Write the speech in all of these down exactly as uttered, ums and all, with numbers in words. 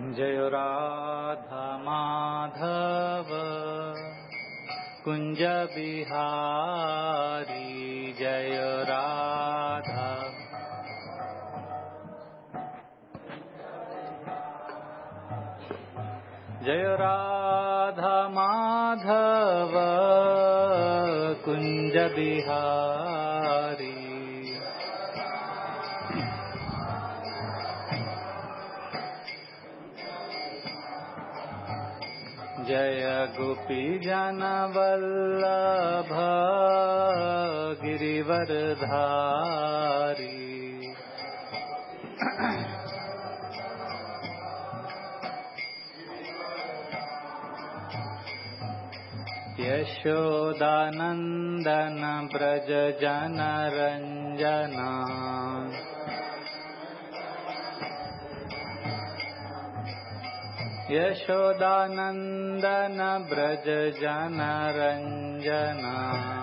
जय राधा माधव कुंज बिहारी जय राधा जय राधा माधव कुंज बिहारी जय गोपी जन वल्लभ गिरिवरधारी यशोदानंदन ब्रज जन रंजना यशोदानंदन ब्रज जन रंजना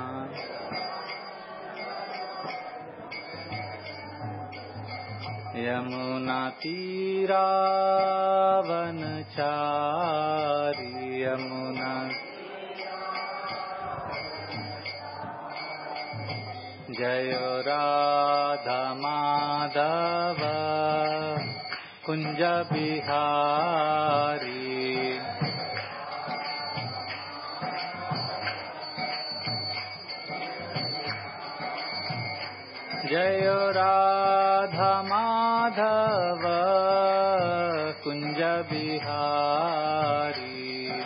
यमुना तीरावनचारी यमुना जय राधा माधव कुंज बिहारी जय राधा माधव कुंज बिहारी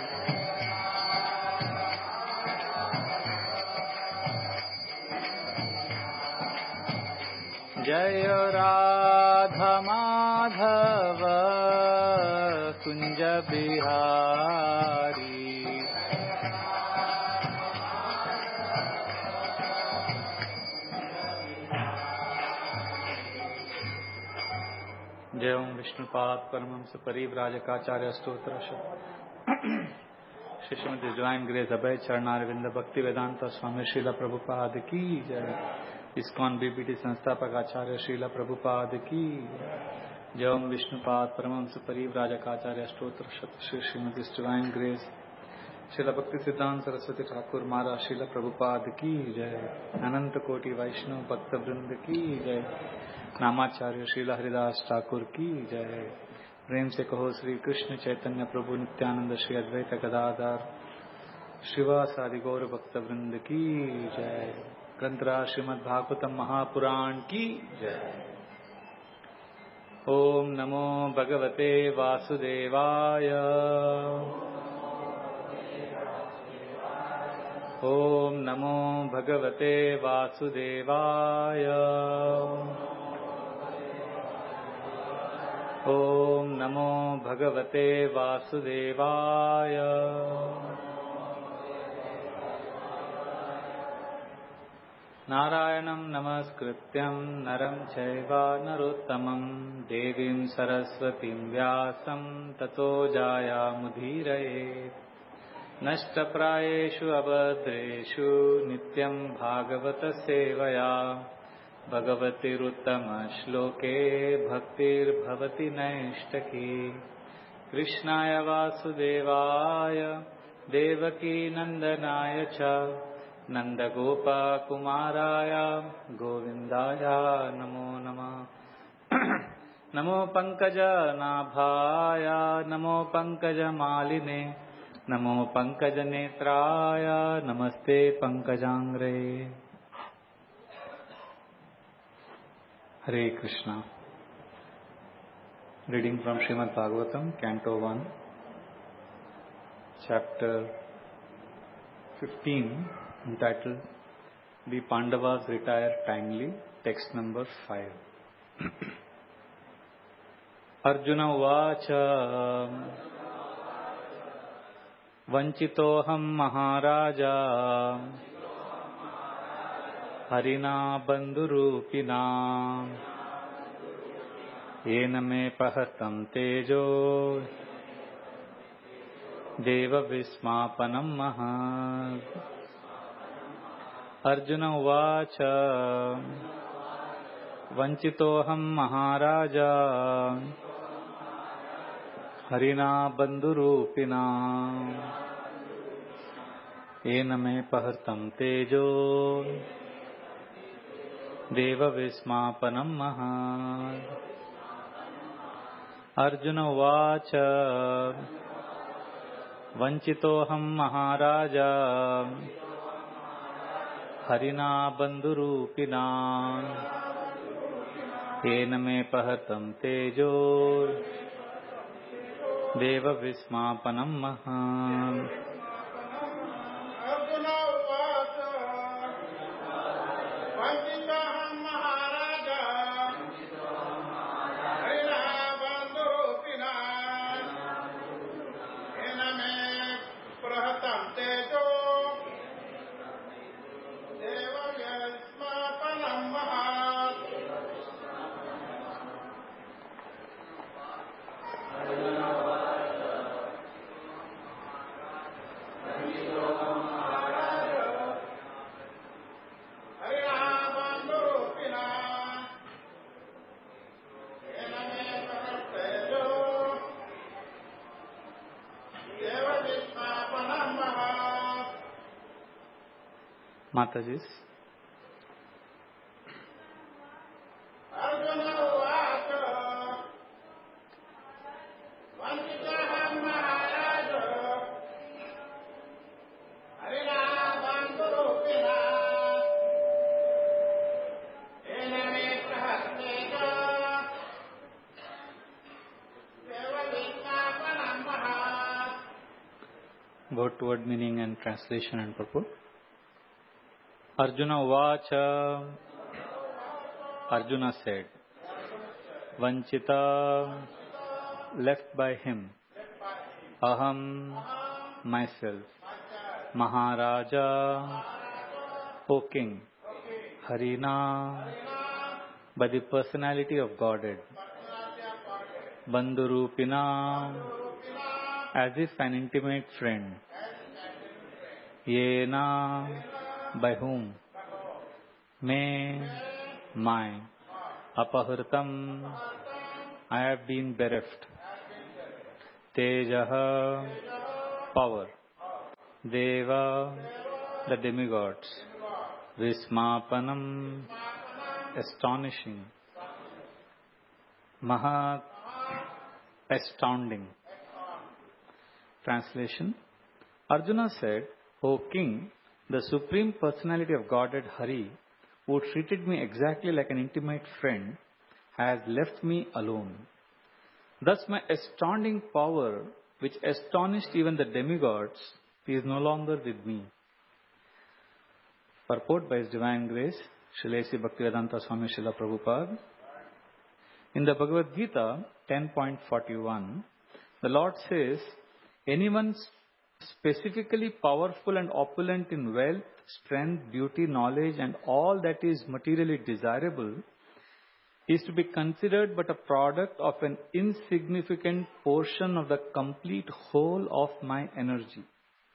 जय राधा माधव कुंज बिहारी जय ओम विष्णुपाद परमहंस परिव्राजकाचार्य स्तोत्र श्री श्रीमती डिवाइन ग्रेस अभय चरणारविंद भक्ति वेदांत स्वामी श्रील प्रभुपाद की जय। इस्कॉन बीपीटी संस्थापक आचार्य श्रील प्रभुपाद की जय। ओम विष्णुपाद परमहंस परिव्राजकाचार्य स्तोत्र श्री श्रीमती डिवाइन ग्रेस श्रील भक्ति सिद्धांत सरस्वती ठाकुर महाराज श्रील प्रभुपाद की जय। अनंत कोटि वैष्णव भक्त वृंद की जय। नामाचार्य श्रील हरिदास ठाकुर की जय। प्रेम से कहो श्री कृष्ण चैतन्य प्रभु नित्यानंद श्री अद्वैत गदाधर शिवासादि गौर भक्त वृंद की जय। ग्रंथराज श्रीमद् भागवतम महापुराण की जय। ओम नमो भगवते वासुदेवाय ओम नमो भगवते वासुदेवाय ओम नमो भगवते वासुदेवाय नारायणं नमस्कृत्यं नरं चैव नरोत्तमं देवीं सरस्वतीं व्यासं ततो जायामुदीरयेत्। नष्टप्रायेषु अभद्रेषु नित्यं भागवत सेवया भगवतिरुत्तमश्लोके भक्तिर्भवति नैष्टकी। कृष्णाय वासुदेवाय देवकी नंदनाय च नंदगोपकुमाराय गोविन्दाय नमो नमः। नमो पंकजनाभाय नमो पंकजमालिने नमो पंकजनेत्राय नमस्ते पंकजांग्रे। Hare Krishna. Reading from Shrimad Bhagavatam canto one chapter fifteen entitled The Pandavas Retire Timely, text number five. Arjuna uvacha Vanchitoham Maharaja Harina Bandhurupina Yena me pahatam tejo Deva Vismapanam Mahad. Arjuna उवाच वंचितोऽहं महाराज हरिना बंधुरूपिणा येन मे पहृतं तेजो देवविस्मापनं महात्। अर्जुन उवाच वञ्चितोऽहं महाराज हरिना बन्धुरूपिणा येन मे पहृतं तेजो देवविस्मापनं महात्। Mataji. Go toward meaning and translation and purport. Arjuna Uvacha. Arjuna said, Vanchita, left by him, Aham, myself, Maharaja, O king, Harina, by the personality of Godhead, Bandhurupina, as if an intimate friend, Yena, by whom, Me, my, Apahritam, I have been bereft, Tejaha, power, Deva, the demigods, Vismapanam, astonishing, Mahat, astounding. Translation. Arjuna said, O king, the Supreme Personality of Godhead Hari, who treated me exactly like an intimate friend, has left me alone. Thus my astounding power, which astonished even the demigods, is no longer with me. Purport by His Divine Grace, Srila Bhaktivedanta Swami Srila Prabhupada. In the Bhagavad Gita ten point forty-one, the Lord says, anyone specifically powerful and opulent in wealth, strength, beauty, knowledge, and all that is materially desirable is to be considered but a product of an insignificant portion of the complete whole of my energy.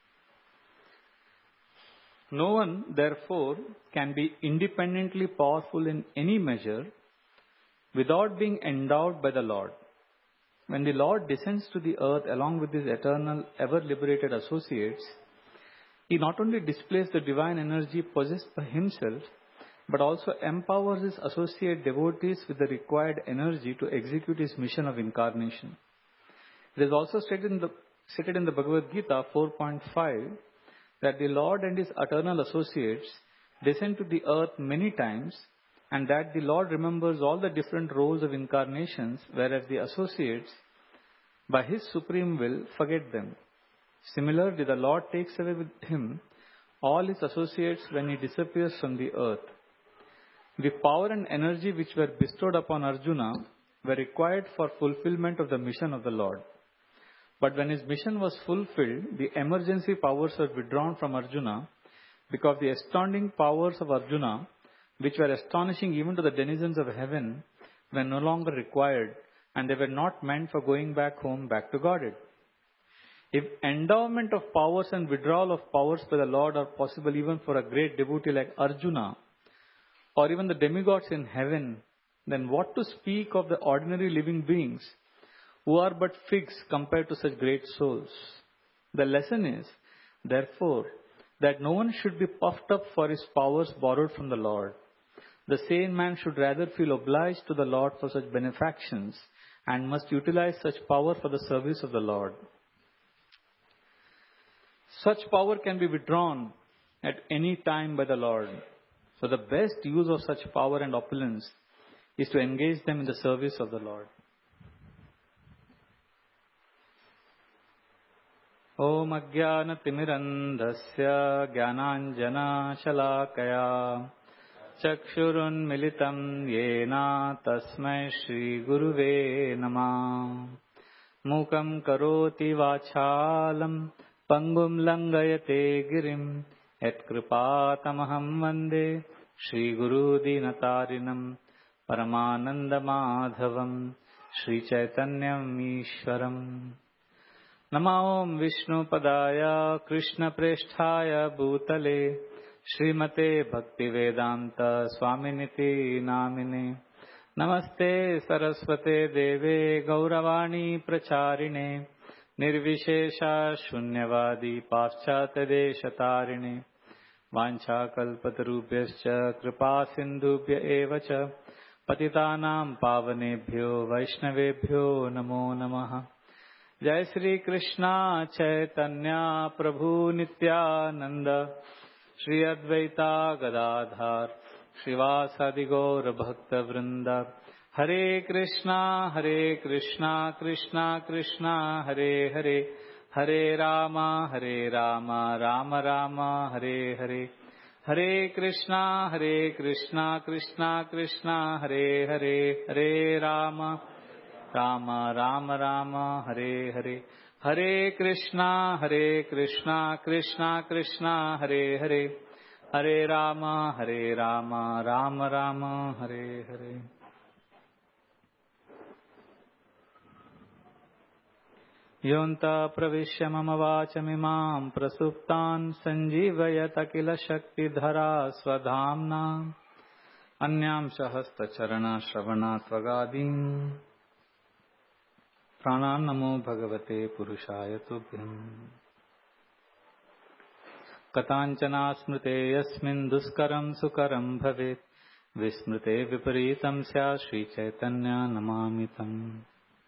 No one, therefore, can be independently powerful in any measure without being endowed by the Lord. When the Lord descends to the earth along with His eternal, ever-liberated associates, He not only displays the divine energy possessed by Himself, but also empowers His associate devotees with the required energy to execute His mission of incarnation. It is also stated in the, stated in the Bhagavad Gita four point five that the Lord and His eternal associates descend to the earth many times, and that the Lord remembers all the different roles of incarnations, whereas the associates, by His supreme will, forget them. Similarly, the Lord takes away with Him all His associates when He disappears from the earth. The power and energy which were bestowed upon Arjuna were required for fulfillment of the mission of the Lord. But when his mission was fulfilled, the emergency powers were withdrawn from Arjuna, because the astounding powers of Arjuna, which were astonishing even to the denizens of heaven, were no longer required, and they were not meant for going back home, back to Godhead. If endowment of powers and withdrawal of powers by the Lord are possible even for a great devotee like Arjuna, or even the demigods in heaven, then what to speak of the ordinary living beings who are but figs compared to such great souls. The lesson is, therefore, that no one should be puffed up for his powers borrowed from the Lord. The sane man should rather feel obliged to the Lord for such benefactions and must utilize such power for the service of the Lord. Such power can be withdrawn at any time by the Lord. So the best use of such power and opulence is to engage them in the service of the Lord. Om Ajnana Timirandhasya Jnananjana Shalakaya Chakshurun Militam Yena Tasmai Shri Guruve Namah Mukam Karoti Vachalam Pangum Langayate Girim Et Kripatamaham Vande Shri Guru Dinatarinam Paramananda Madhavam Shri Chaitanyam Ishwaram Namo Om Vishnu Padaya Krishna Presthaya Bhutale Srimate Bhaktivedanta Swaminiti Namine Namaste Saraswate Deve Gauravani Pracharine Nirvishesha Shunyavadi Paschata Deshatarine Vancha Kalpatarubhyascha Kripa Sindhubhya Evacha Patitanam Pavanebhyo Vaishnavebhyo Namo Namaha Jai Shri Krishna Chaitanya Prabhu Nityananda Shri Advaita Gadadhar Srivasadi Gaura Bhakta Vrinda Hare Krishna Hare Krishna Krishna Krishna Hare Hare Hare Rama Hare Rama Rama Rama Hare Hare Hare Krishna Hare Krishna Krishna Krishna Hare Hare Hare Rama Rama Rama Rama Hare Hare Hare Krishna Hare Krishna Krishna Krishna Hare Hare Hare Rama Hare Rama Rama Rama Hare Hare Yonta Pravishya Mama Vachamimam Prasuptan Sanjivayata Kila Shakti Dhara Swadhamna Anyam Shahasta Charana Shravana Tvagadim Pranam Namo Bhagavate Purushaya Tubhyam Katanchana Smrite Yasmin Duskaram Sukaram Bhavet Vismrite Viparitam Sya Shri Chaitanya Namamitam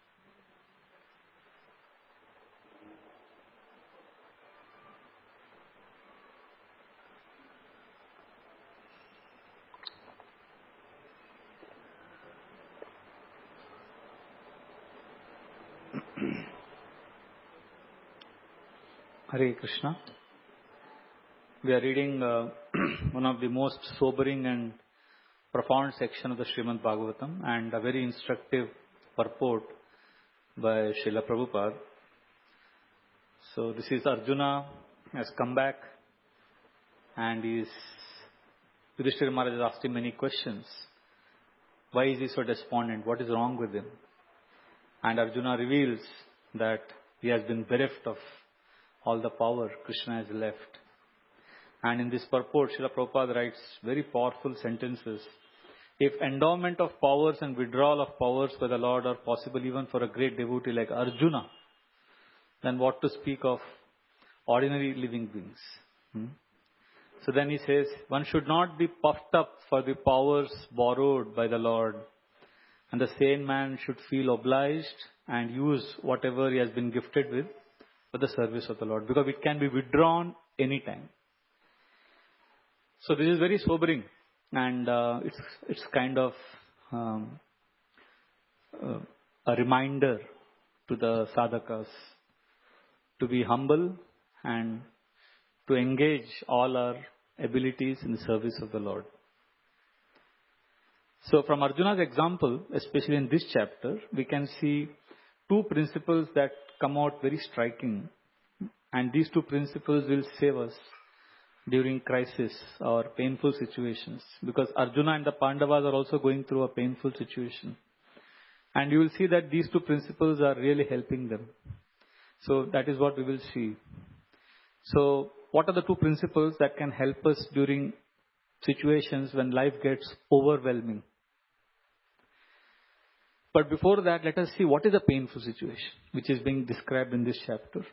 Hare Krishna. We are reading uh, one of the most sobering and profound section of the Srimad Bhagavatam and a very instructive purport by Srila Prabhupada. So this is Arjuna has come back and is Yudhishthira Maharaj has asked him many questions. Why is he so despondent? What is wrong with him? And Arjuna reveals that he has been bereft of all the power Krishna has left. And in this purport, Srila Prabhupada writes very powerful sentences. If endowment of powers and withdrawal of powers by the Lord are possible even for a great devotee like Arjuna, then what to speak of ordinary living beings? Hmm? So then he says, one should not be puffed up for the powers borrowed by the Lord. And the sane man should feel obliged and use whatever he has been gifted with for the service of the Lord, because it can be withdrawn anytime. So this is very sobering, and uh, it's it's kind of um, uh, a reminder to the sadhakas to be humble and to engage all our abilities in the service of the Lord. So from Arjuna's example, especially in this chapter, we can see two principles that come out very striking, and these two principles will save us during crisis or painful situations, because Arjuna and the Pandavas are also going through a painful situation, and you will see that these two principles are really helping them. So that is what we will see. So what are the two principles that can help us during situations when life gets overwhelming? But before that, let us see what is a painful situation which is being described in this chapter.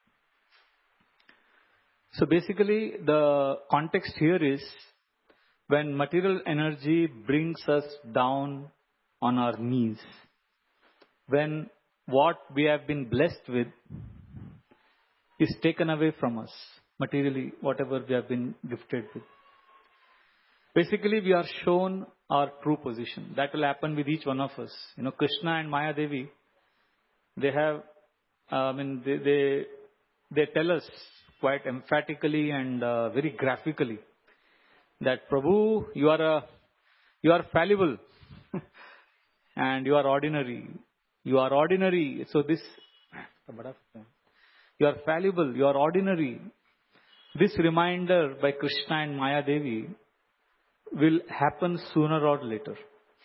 So basically, the context here is when material energy brings us down on our knees, when what we have been blessed with is taken away from us, materially, whatever we have been gifted with. Basically, we are shown our true position. That will happen with each one of us. You know, Krishna and Maya Devi, they have, uh, I mean, they, they, they tell us quite emphatically and uh, very graphically that Prabhu, you are a, you are fallible and you are ordinary. You are ordinary. So this, you are fallible, you are ordinary. This reminder by Krishna and Maya Devi will happen sooner or later.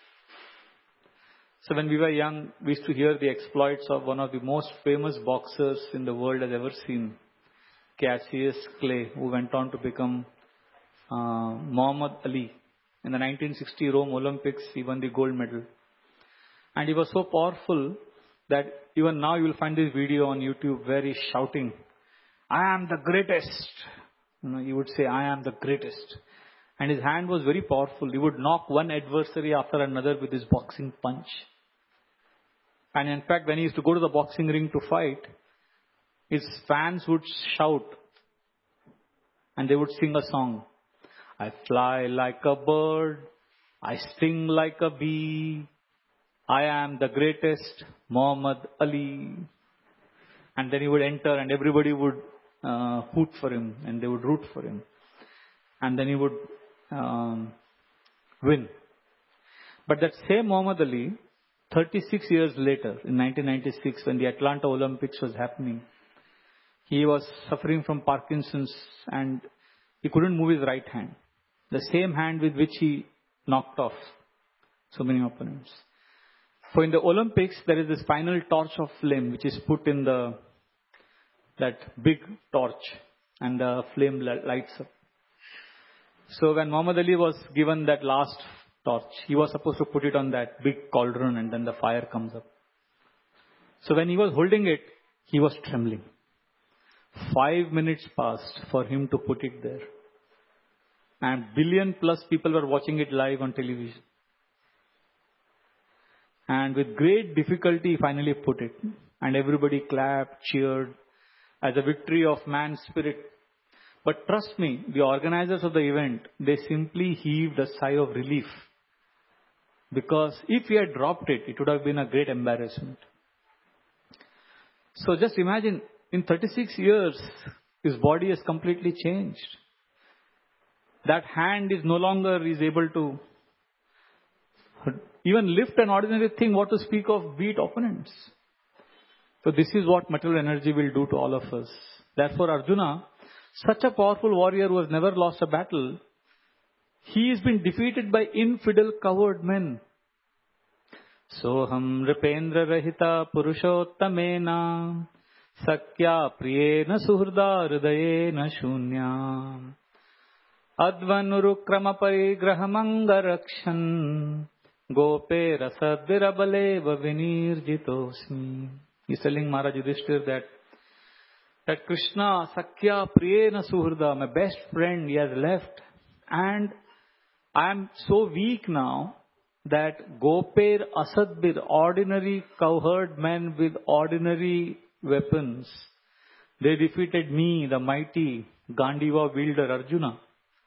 So when we were young, we used to hear the exploits of one of the most famous boxers in the world has ever seen, Cassius Clay, who went on to become uh, Muhammad Ali. In the nineteen sixty Rome Olympics, he won the gold medal. And he was so powerful that even now you will find this video on YouTube where he's shouting, I am the greatest. You know, he would say, I am the greatest. And his hand was very powerful. He would knock one adversary after another with his boxing punch. And in fact, when he used to go to the boxing ring to fight, his fans would shout and they would sing a song. I fly like a bird. I sting like a bee. I am the greatest, Muhammad Ali. And then he would enter and everybody would uh, hoot for him and they would root for him. And then he would um, win. But that same Muhammad Ali, thirty-six years later, in nineteen ninety-six, when the Atlanta Olympics was happening, he was suffering from Parkinson's and he couldn't move his right hand. The same hand with which he knocked off so many opponents. So in the Olympics, there is this final torch of flame which is put in the that big torch and the flame lights up. So when Muhammad Ali was given that last torch, he was supposed to put it on that big cauldron and then the fire comes up. So when he was holding it, he was trembling. Five minutes passed for him to put it there. And billion plus people were watching it live on television. And with great difficulty, he finally put it. And everybody clapped, cheered as a victory of man's spirit. But trust me, the organizers of the event, they simply heaved a sigh of relief. Because if he had dropped it, it would have been a great embarrassment. So just imagine, in thirty-six years, his body has completely changed. That hand is no longer is able to even lift an ordinary thing, what to speak of beat opponents. So this is what material energy will do to all of us. Therefore Arjuna, such a powerful warrior who has never lost a battle, he has been defeated by infidel coward men. Soham Ripendra Rahita Purushottamena Sakya Priyena Suhrda Hridayena Shunya Advanurukrama Parigrahamangarakshan Gope Rasadvirabaleva Vinirjitosmi. He's telling Maharaj Yudhishthir that that Krishna Sakya Priyena Suhrda, my best friend, he has left. And I am so weak now that Goper Asadbir, ordinary cowherd men with ordinary weapons, they defeated me, the mighty Gandiva wielder Arjuna.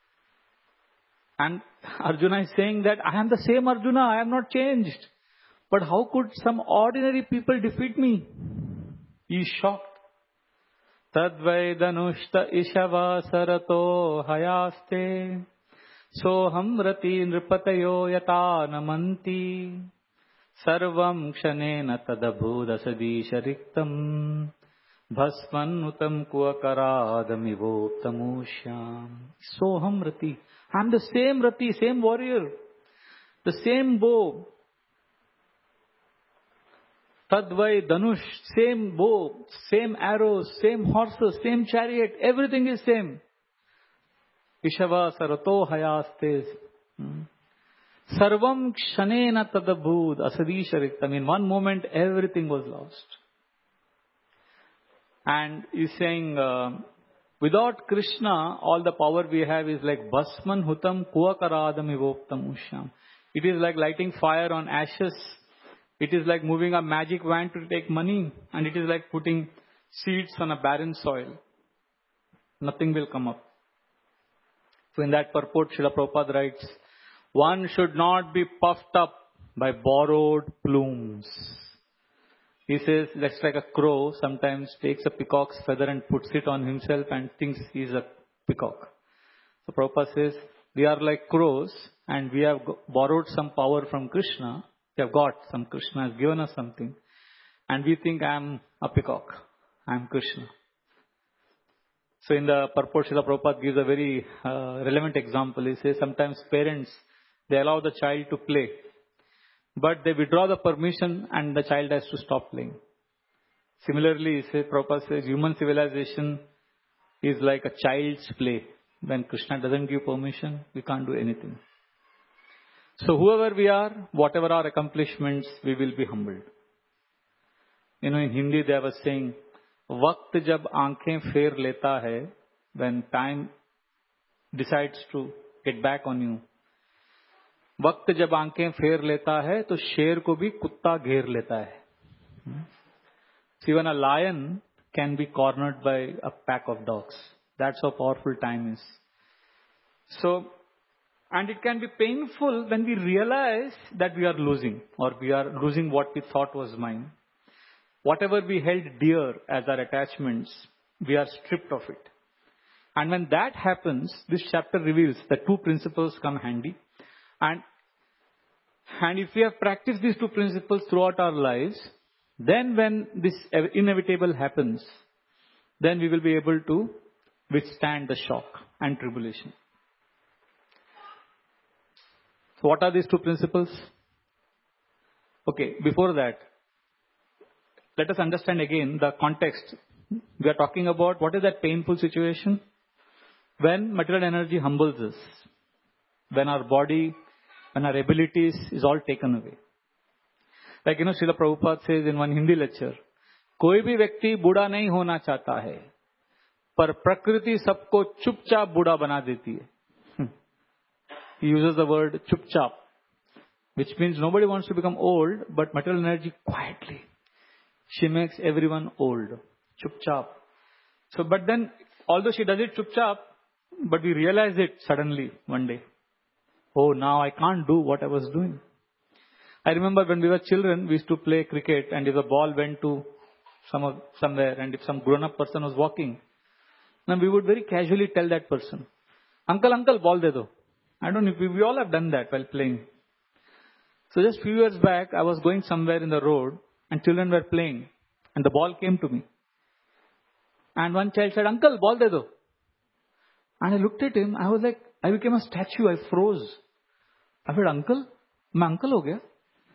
And Arjuna is saying that I am the same Arjuna, I have not changed. But how could some ordinary people defeat me? He is shocked. Tadvai danushta ishava sarato hayaste soham rati nripatayo yata namanti sarvam kshanena tadabhuda sadisha riktam bhasman utam kuakaradamivoptamushyam. Soham rati. I am the same rati, same warrior, the same bow. Tadvai, Danush, same bow, same arrows, same horses, same chariot, everything is same. Ishava Sarato Hayastes. Sarvam kshanena tadabhud asadisharitam. In one moment, everything was lost. And he's saying, uh, without Krishna, all the power we have is like basman hutam kuakaradam ivoptam ushyam. It is like lighting fire on ashes. It is like moving a magic wand to take money. And it is like putting seeds on a barren soil. Nothing will come up. So in that purport, Srila Prabhupada writes, one should not be puffed up by borrowed plumes. He says, that's like a crow sometimes takes a peacock's feather and puts it on himself and thinks he's a peacock. So Prabhupada says, we are like crows and we have borrowed some power from Krishna. We have got some, Krishna has given us something. And we think I am a peacock. I am Krishna. So in the purport, Srila Prabhupada gives a very uh, relevant example. He says sometimes parents, they allow the child to play. But they withdraw the permission and the child has to stop playing. Similarly, he says, Prabhupada says, human civilization is like a child's play. When Krishna doesn't give permission, we can't do anything. So whoever we are, whatever our accomplishments, we will be humbled. You know, in Hindi they were saying, Vakt jab aankhein pher leta hai, when time decides to get back on you. वक्त जब आंखें फेर लेता है तो शेर को भी कुत्ता घेर लेता है. Even a lion can be cornered by a pack of dogs. That's how powerful time is. So, and it can be painful when we realize that we are losing, or we are losing what we thought was mine. Whatever we held dear as our attachments, we are stripped of it. And when that happens, this chapter reveals that two principles come handy. And, and if we have practiced these two principles throughout our lives, then when this inevitable happens, then we will be able to withstand the shock and tribulation. So what are these two principles? Okay, before that, let us understand again the context. We are talking about what is that painful situation? When material energy humbles us. When our body, when our abilities is all taken away. Like, you know, Srila Prabhupada says in one Hindi lecture, कोई भी व्यक्ति बूढ़ा नहीं होना चाहता है, पर प्रकृति सबको चुपचाप बूढ़ा बना देती है. He uses the word chupchap, which means nobody wants to become old, but material energy quietly, she makes everyone old. Chupchap. So, but then, although she does it chupchap, but we realize it suddenly one day. Oh, now I can't do what I was doing. I remember when we were children, we used to play cricket, and if the ball went to some of, somewhere, and if some grown-up person was walking, then we would very casually tell that person, Uncle, uncle, ball de do. I don't know, if we, we all have done that while playing. So just few years back, I was going somewhere in the road, and children were playing, and the ball came to me. And one child said, Uncle, ball de do. And I looked at him, I was like, I became a statue, I froze. I said, Uncle? मैं uncle हो गया?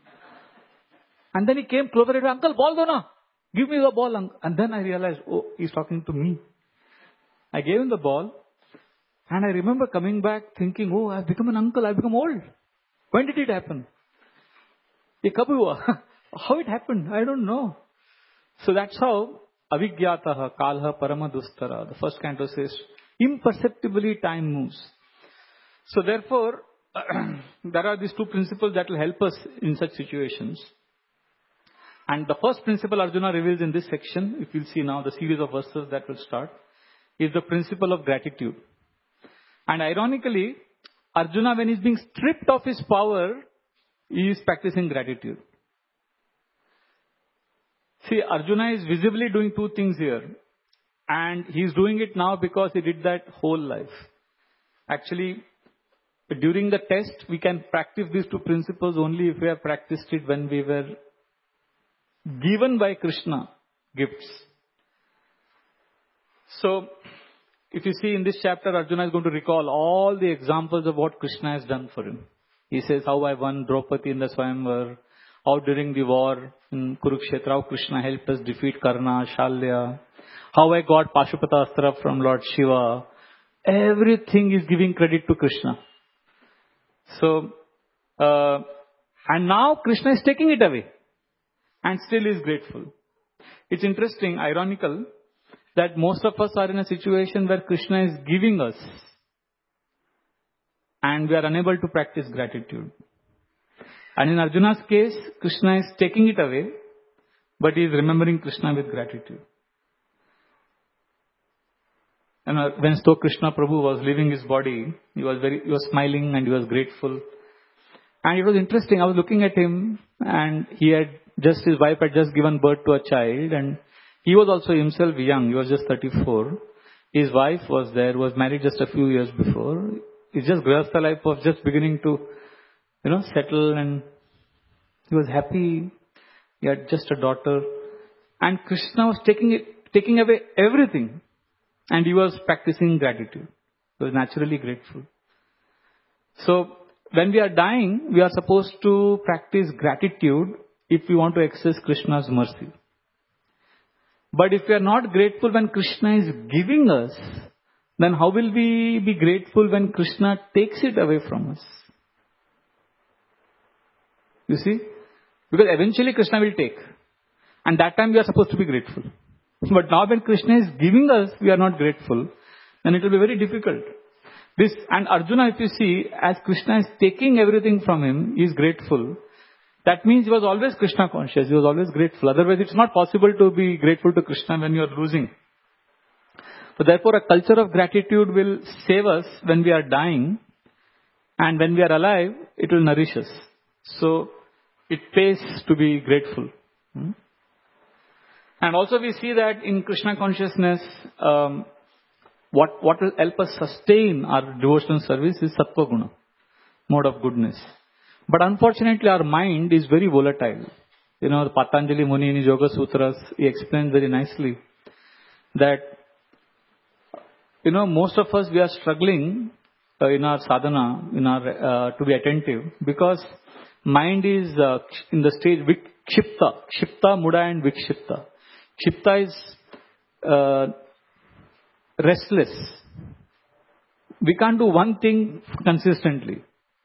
And then he came closer and said, Uncle, ball do na. Give me the ball. And then I realized, oh, he's talking to me. I gave him the ball. And I remember coming back thinking, oh, I've become an uncle. I've become old. When did it happen? Ye kab hua? How it happened? I don't know. So that's how avigyataha kalha paramadustara. The first canto says, imperceptibly time moves. So therefore, there are these two principles that will help us in such situations. And the first principle Arjuna reveals in this section, if you'll see now the series of verses that will start, is the principle of gratitude. And ironically, Arjuna, when he's being stripped of his power, he is practicing gratitude. See, Arjuna is visibly doing two things here. And he's doing it now because he did that whole life. Actually, during the test, we can practice these two principles only if we have practiced it when we were given by Krishna gifts. So, if you see in this chapter, Arjuna is going to recall all the examples of what Krishna has done for him. He says how I won Draupadi in the Swayamvar, how during the war in Kurukshetra, how Krishna helped us defeat Karna, Shalya, how I got Pashupata Astra from Lord Shiva. Everything is giving credit to Krishna. So, Uh, and now Krishna is taking it away and still is grateful. It's interesting, ironical, that most of us are in a situation where Krishna is giving us and we are unable to practice gratitude. And in Arjuna's case, Krishna is taking it away, but he is remembering Krishna with gratitude. And when Sto Krishna Prabhu was leaving his body, he was very, he was smiling and he was grateful. And it was interesting, I was looking at him and he had just, his wife had just given birth to a child and he was also himself young, he was just thirty-four. His wife was there, was married just a few years before. It's just Grihastha life was just beginning to, you know, settle and he was happy. He had just a daughter. And Krishna was taking it, taking away everything. And he was practicing gratitude. He was naturally grateful. So, when we are dying, we are supposed to practice gratitude if we want to access Krishna's mercy. But if we are not grateful when Krishna is giving us, then how will we be grateful when Krishna takes it away from us? You see? Because eventually Krishna will take. And that time we are supposed to be grateful. But now when Krishna is giving us, we are not grateful. Then it will be very difficult. This, and Arjuna, if you see, as Krishna is taking everything from him, he is grateful. That means he was always Krishna conscious. He was always grateful. Otherwise, it's not possible to be grateful to Krishna when you are losing. So therefore, a culture of gratitude will save us when we are dying. And when we are alive, it will nourish us. So, it pays to be grateful. Hmm? And also we see that in Krishna consciousness, um, what, what will help us sustain our devotional service is Sattva Guna, mode of goodness. But unfortunately our mind is very volatile. You know, Patanjali Muni in his Yoga Sutras, he explains very nicely that, you know, most of us, we are struggling uh, in our sadhana, in our, uh, to be attentive because mind is uh, in the stage Vikshipta, Kshipta, Muda and Vikshipta. Kshipta is uh, restless. We can't do one thing consistently.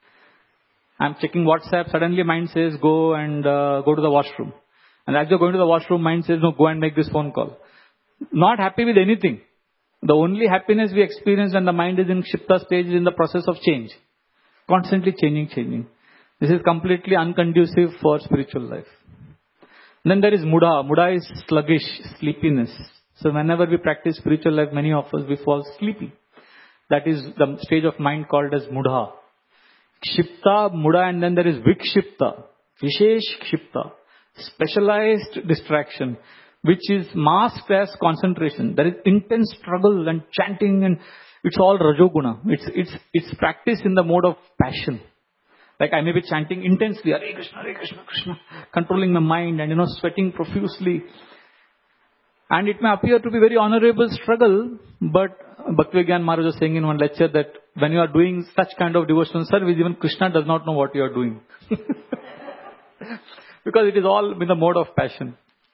I'm checking WhatsApp, suddenly mind says go and uh, go to the washroom. And as you're going to the washroom, mind says no, go and make this phone call. Not happy with anything. The only happiness we experience when the mind is in Kshipta stage is in the process of change. Constantly changing, changing. This is completely unconducive for spiritual life. Then there is Mudha. Mudha is sluggish, sleepiness. So whenever we practice spiritual life, many of us, we fall sleepy. That is the stage of mind called as Mudha. Kshipta, Mudha, and then there is Vikshipta. Vishesh Kshipta. Specialized distraction, which is masked as concentration. There is intense struggle and chanting and it's all Rajoguna. It's, it's, it's practice in the mode of passion. Like I may be chanting intensely, Hare Krishna, Hare Krishna, Krishna, controlling my mind and, you know, sweating profusely. And it may appear to be very honorable struggle, but Bhaktivinoda Maharaj was saying in one lecture that when you are doing such kind of devotional service, even Krishna does not know what you are doing. Because it is all in the mode of passion.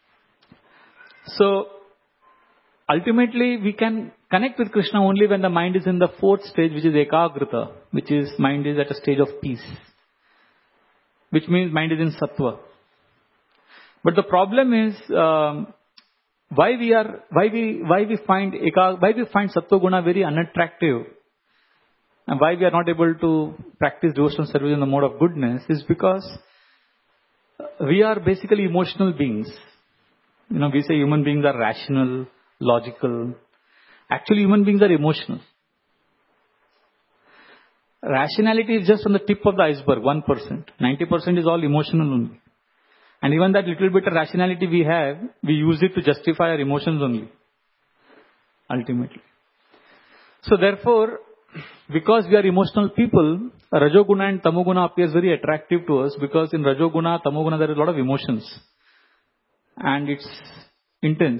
So, ultimately we can connect with Krishna only when the mind is in the fourth stage, which is Ekagrita, which is mind is at a stage of peace. Which means mind is in Sattva. But the problem is, um, why we are, why we, why we find Eka, why we find Sattva Guna very unattractive, and why we are not able to practice devotional service in the mode of goodness is because we are basically emotional beings. You know, we say human beings are rational, logical. Actually, human beings are emotional. Rationality is just on the tip of the iceberg, one percent. ninety percent is all emotional only. And even that little bit of rationality we have, we use it to justify our emotions only. Ultimately. So therefore, because we are emotional people, Rajoguna and Tamoguna appears very attractive to us because in Rajoguna, Tamoguna there is a lot of emotions. And it's intense.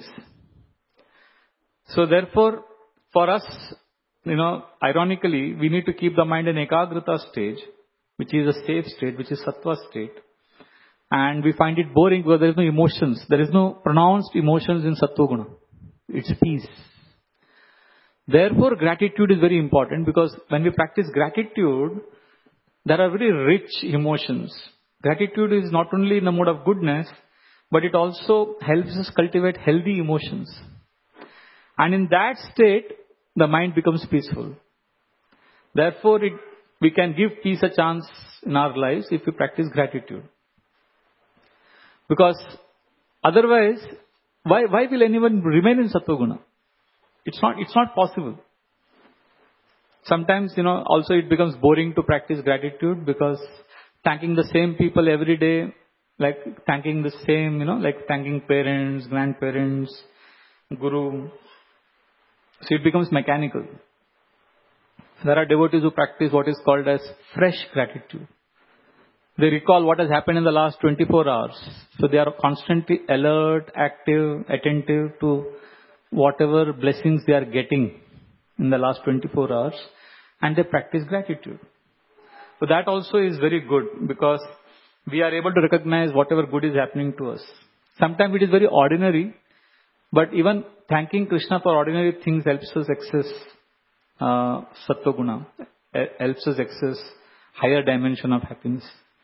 So therefore, for us, you know, ironically, we need to keep the mind in Ekagrita stage, which is a safe state, which is Sattva state. And we find it boring because there is no emotions. There is no pronounced emotions in Sattva Guna. It's peace. Therefore, gratitude is very important because when we practice gratitude, there are very rich emotions. Gratitude is not only in the mode of goodness, but it also helps us cultivate healthy emotions. And in that state, the mind becomes peaceful. Therefore, it, we can give peace a chance in our lives if we practice gratitude. Because otherwise, why, why will anyone remain in Sattva-guna? It's not, it's not possible. Sometimes, you know, also it becomes boring to practice gratitude because thanking the same people every day, like thanking the same, you know, like thanking parents, grandparents, guru. So it becomes mechanical. There are devotees who practice what is called as fresh gratitude. They recall what has happened in the last twenty-four hours. So they are constantly alert, active, attentive to whatever blessings they are getting in the last twenty-four hours. And they practice gratitude. So that also is very good because we are able to recognize whatever good is happening to us. Sometimes it is very ordinary, but even thanking Krishna for ordinary things helps us access uh, Sattva-guna, helps us access higher dimension of happiness.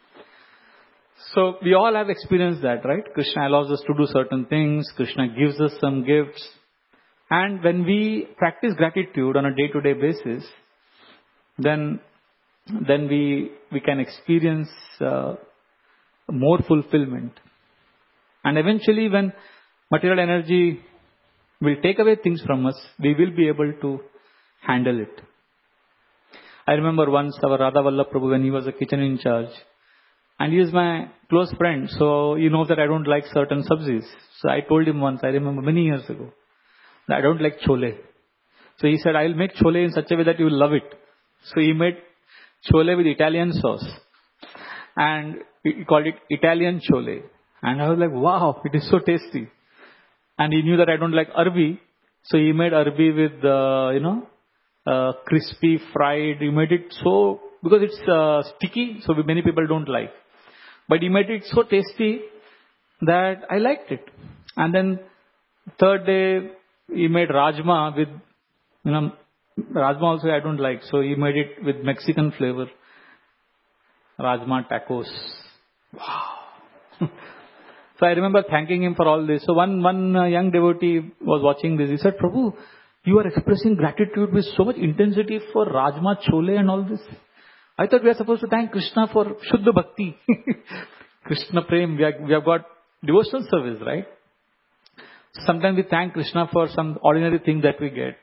So we all have experienced that, right? Krishna allows us to do certain things. Krishna gives us some gifts. And when we practice gratitude on a day-to-day basis, then then we we can experience uh, more fulfillment. And eventually when material energy will take away things from us, we will be able to handle it. I remember once our Radha Vallabh Prabhu, when he was a kitchen in charge, and he is my close friend, so he knows that I don't like certain sabzis. So I told him once, I remember many years ago, that I don't like chole. So he said, I'll make chole in such a way that you will love it. So he made chole with Italian sauce. And he called it Italian chole. And I was like, wow, it is so tasty. And he knew that I don't like arbi. So he made arbi with, uh, you know, uh, crispy, fried. He made it so, because it's uh, sticky, so many people don't like. But he made it so tasty that I liked it. And then third day, he made rajma with, you know, rajma also I don't like. So he made it with Mexican flavor. Rajma tacos. Wow. So I remember thanking him for all this. So one, one uh, young devotee was watching this. He said, Prabhu, you are expressing gratitude with so much intensity for rajma, chole and all this. I thought we are supposed to thank Krishna for Shuddha Bhakti. Krishna Prem, we, are, we have got devotional service, right? Sometimes we thank Krishna for some ordinary thing that we get.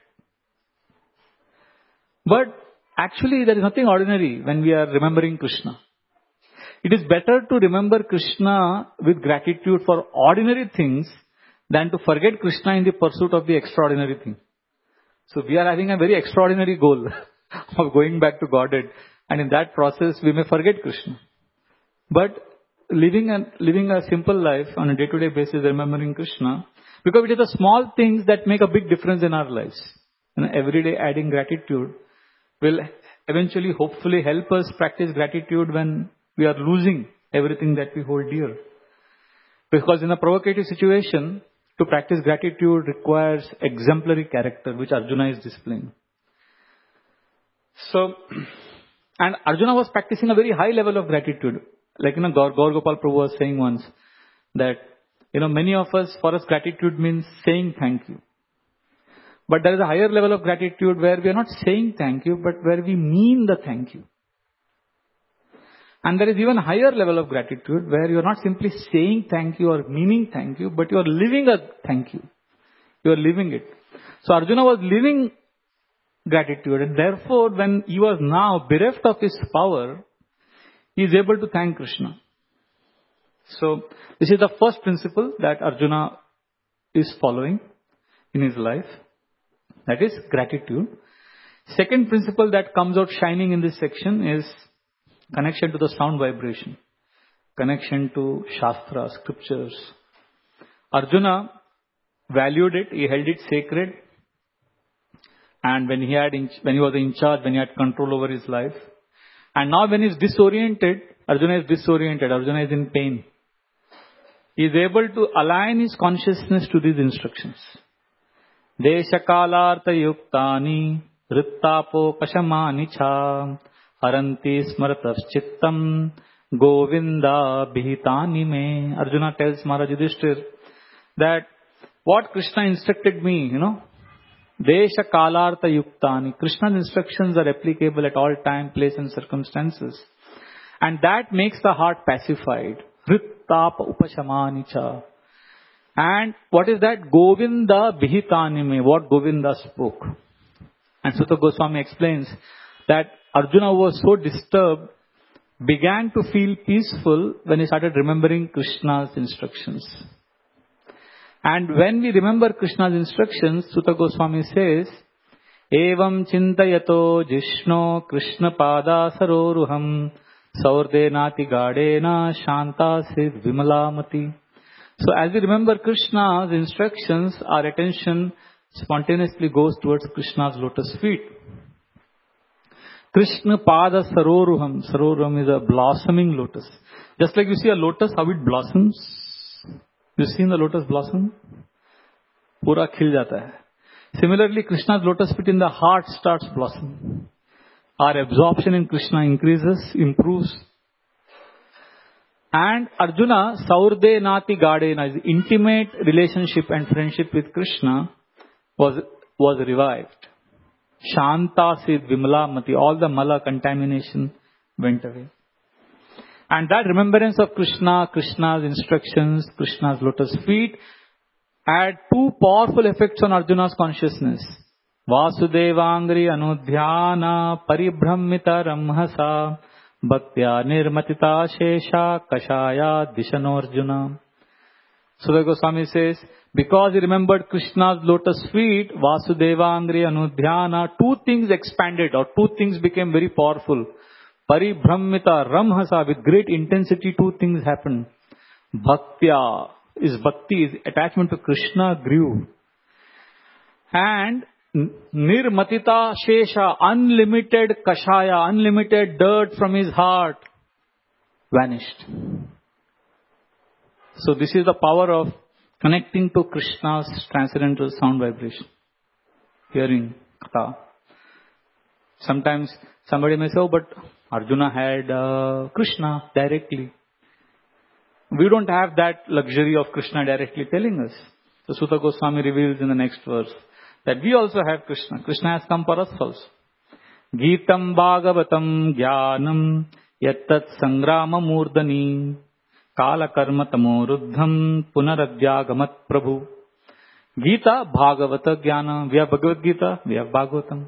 But actually there is nothing ordinary when we are remembering Krishna. It is better to remember Krishna with gratitude for ordinary things than to forget Krishna in the pursuit of the extraordinary thing. So we are having a very extraordinary goal of going back to Godhead. And in that process, we may forget Krishna. But living a, living a simple life on a day-to-day basis, remembering Krishna, because it is the small things that make a big difference in our lives. And every day adding gratitude will eventually, hopefully, help us practice gratitude when we are losing everything that we hold dear. Because in a provocative situation, to practice gratitude requires exemplary character, which Arjuna is displaying. So, and Arjuna was practicing a very high level of gratitude. Like, you know, Gaur, Gaur Gopal Prabhu was saying once that, you know, many of us, for us, gratitude means saying thank you. But there is a higher level of gratitude where we are not saying thank you, but where we mean the thank you. And there is even a higher level of gratitude where you are not simply saying thank you or meaning thank you, but you are living a thank you. You are living it. So Arjuna was living gratitude, and therefore when he was now bereft of his power, he is able to thank Krishna. So this is the first principle that Arjuna is following in his life. That is gratitude. Second principle that comes out shining in this section is connection to the sound vibration. Connection to Shastra, scriptures. Arjuna valued it, he held it sacred. And when he had, in, when he was in charge, when he had control over his life. And now when he is disoriented, Arjuna is disoriented, Arjuna is in pain. He is able to align his consciousness to these instructions. Deshakalartha yuktani rittapo pashamani cha haranti smaratas chittam Govinda bhitani me. Arjuna tells Maharaj Yudhishthir that what Krishna instructed me, you know, Desha kalartha yuktani. Krishna's instructions are applicable at all time, place and circumstances. And that makes the heart pacified. Hrittapa upashamanicha. And what is that? Govinda bhitani me. What Govinda spoke. And Suta Goswami explains that Arjuna was so disturbed, began to feel peaceful when he started remembering Krishna's instructions. And when we remember Krishna's instructions, Suta Goswami says, Evam chintayato jishno Krishna pada saroruham saurdenati gadena shanta sid vimalamati. So as we remember Krishna's instructions, our attention spontaneously goes towards Krishna's lotus feet. Krishna pada saroruham. Saroruham is a blossoming lotus. Just like you see a lotus, how it blossoms. You seen the lotus blossom? Pura khil jata hai. Similarly, Krishna's lotus feet in the heart starts blossoming. Our absorption in Krishna increases, improves. And Arjuna, Saurde Nati Gadena, his intimate relationship and friendship with Krishna was, was revived. Shanta Sid Vimala Mati, all the mala contamination went away. And that remembrance of Krishna, Krishna's instructions, Krishna's lotus feet had two powerful effects on Arjuna's consciousness. Vasudevangri anudhyana paribhrammita ramhasa bhaktya nirmatita shesha kashaya dishanorjuna. Suta Goswami says, because he remembered Krishna's lotus feet, Vasudevangri anudhyana, two things expanded or two things became very powerful. Paribhrammita ramhasa, with great intensity two things happened. Bhaktya is bhakti, is attachment to Krishna grew. And nirmatita shesha, unlimited kashaya, unlimited dirt from his heart vanished. So this is the power of connecting to Krishna's transcendental sound vibration. Hearing katha. Sometimes somebody may say, oh, but Arjuna had uh, Krishna directly. We don't have that luxury of Krishna directly telling us. So Suta Goswami reveals in the next verse that we also have Krishna. Krishna has come for us also. Geetam Bhagavatam Jnanam Yattat Sangrama Murdani Kala Karma Tamo Ruddham Punaradhyagamat Prabhu. Gita, Bhagavata Jnana. We have Bhagavad Gita, we have Bhagavatam.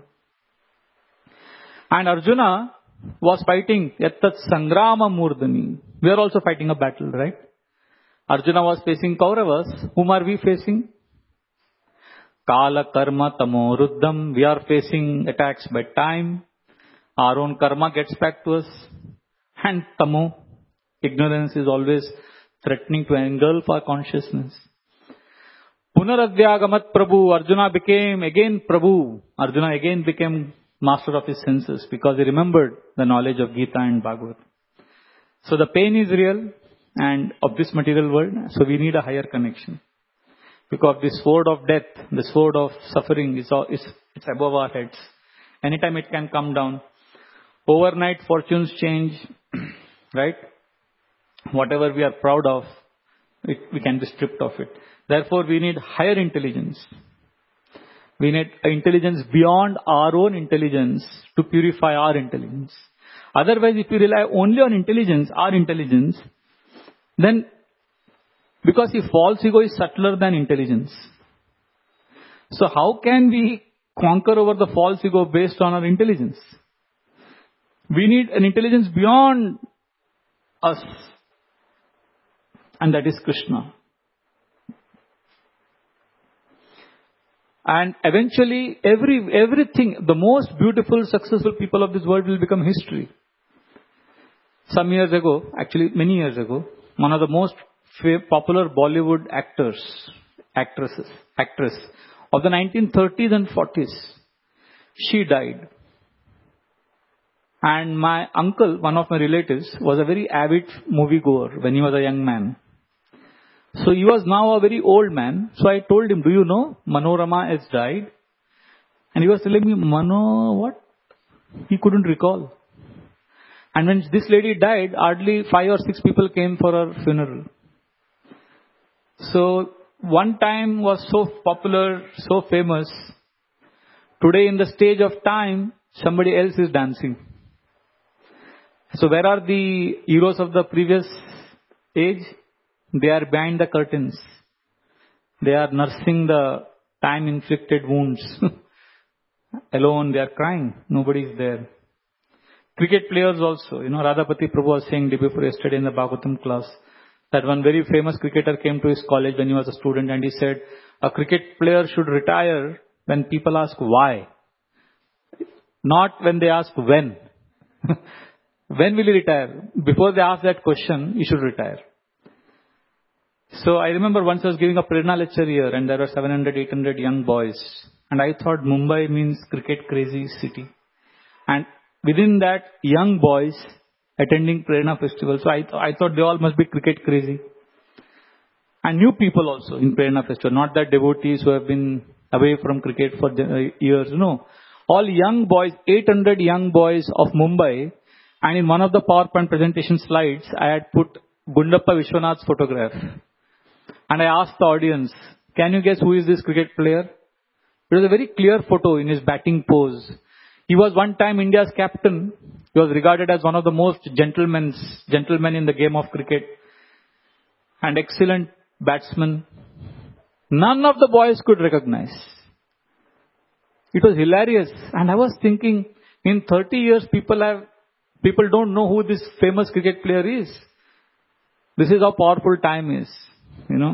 And Arjuna was fighting Yattat Sangrama Murdani. We are also fighting a battle, right? Arjuna was facing Kauravas. Whom are we facing? Kala Karma Tamo Ruddham. We are facing attacks by time. Our own karma gets back to us. And Tamo, ignorance, is always threatening to engulf our consciousness. Punaradhyagamat Prabhu. Arjuna became again Prabhu. Arjuna again became master of his senses because he remembered the knowledge of Gita and Bhagavad. So the pain is real and of this material world. So we need a higher connection. Because this sword of death, the sword of suffering is, is it's above our heads. Anytime it can come down. Overnight fortunes change, right? Whatever we are proud of, it, we can be stripped of it. Therefore we need higher intelligence. We need intelligence beyond our own intelligence to purify our intelligence. Otherwise, if we rely only on intelligence, our intelligence, then because the false ego is subtler than intelligence. So how can we conquer over the false ego based on our intelligence? We need an intelligence beyond us. And that is Krishna. And eventually, every everything, the most beautiful, successful people of this world will become history. Some years ago, actually many years ago, one of the most popular Bollywood actors, actresses, actress of the nineteen thirties and forties, she died. And my uncle, one of my relatives, was a very avid moviegoer when he was a young man. So he was now a very old man. So I told him, do you know Manorama has died? And he was telling me, Mano, what? He couldn't recall. And when this lady died, hardly five or six people came for her funeral. So one time was so popular, so famous. Today in the stage of time, somebody else is dancing. So where are the heroes of the previous age? They are behind the curtains. They are nursing the time-inflicted wounds. Alone, they are crying. Nobody is there. Cricket players also. You know, Radhapati Prabhu was saying day before yesterday in the Bhagavatam class that one very famous cricketer came to his college when he was a student and he said, a cricket player should retire when people ask why. Not when they ask when. When will he retire? Before they ask that question, he should retire. So I remember once I was giving a Prerna lecture here and there were seven hundred, eight hundred young boys. And I thought Mumbai means cricket crazy city. And within that, young boys attending Prerna festival. So I, th- I thought they all must be cricket crazy. And new people also in Prerna festival. Not that devotees who have been away from cricket for years. No. All young boys, eight hundred young boys of Mumbai. And in one of the PowerPoint presentation slides, I had put Gundappa Vishwanath's photograph. And I asked the audience, can you guess who is this cricket player? It was a very clear photo in his batting pose. He was one time India's captain. He was regarded as one of the most gentlemen, gentlemen in the game of cricket. And excellent batsman. None of the boys could recognize. It was hilarious. And I was thinking, in thirty years, people have, people don't know who this famous cricket player is. This is how powerful time is. You know.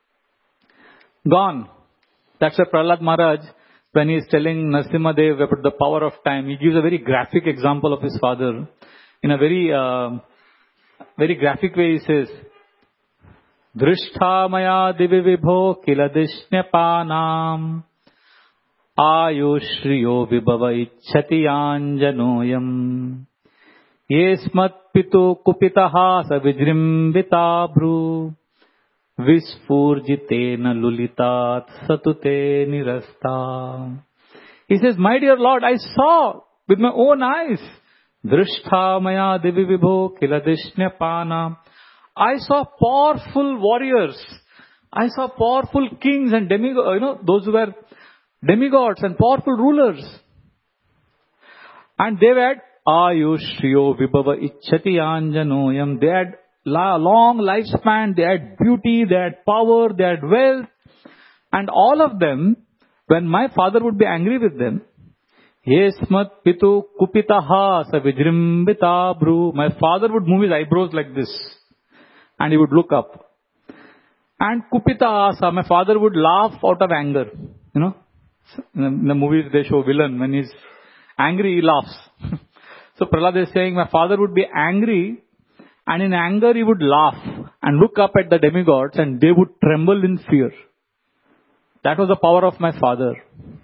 Gone. That's why Prahlad Maharaj, when he is telling Narasimha Dev about the power of time, he gives a very graphic example of his father. In a very, uh, very graphic way, he says, Drishtha maya divi vibho kila dishnepanam ayushriyo vibhava ichchati anjanoyam yesmat pitu kupitaha savijrimbita bhru Vispurjitena lulitat satute nirasta. He says, my dear Lord, I saw with my own eyes. Drishtha maya devi vibho kiladishnyapana. I saw powerful warriors. I saw powerful kings and demigods, you know, those who were demigods and powerful rulers. And they had Ayushriyo vibhava ichchati anjanoyam. They had long lifespan, they had beauty, they had power, they had wealth. And all of them, when my father would be angry with them, Yesmat pitu kupitaha savijrimbita bru. My father would move his eyebrows like this. And he would look up. And kupitaha, my father would laugh out of anger. You know, in the movies they show villain, when he's angry, he laughs. So Prahlad is saying, my father would be angry, and in anger he would laugh and look up at the demigods and they would tremble in fear. That was the power of my father.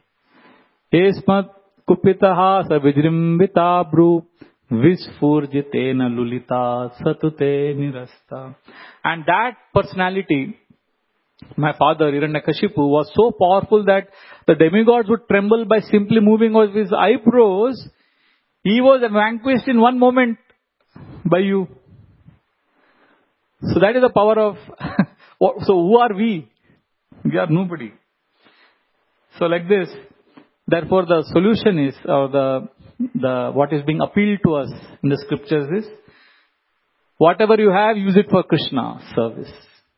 Esmat kupitaha savijrimbita bru vispurjitena lulita satute nirasta. And that personality, my father Hiranyakashipu, was so powerful that the demigods would tremble by simply moving of his eyebrows. He was vanquished in one moment by you. So that is the power of, so who are we? We are nobody. So like this, therefore the solution is, or the, the, what is being appealed to us in the scriptures is, whatever you have, use it for Krishna service.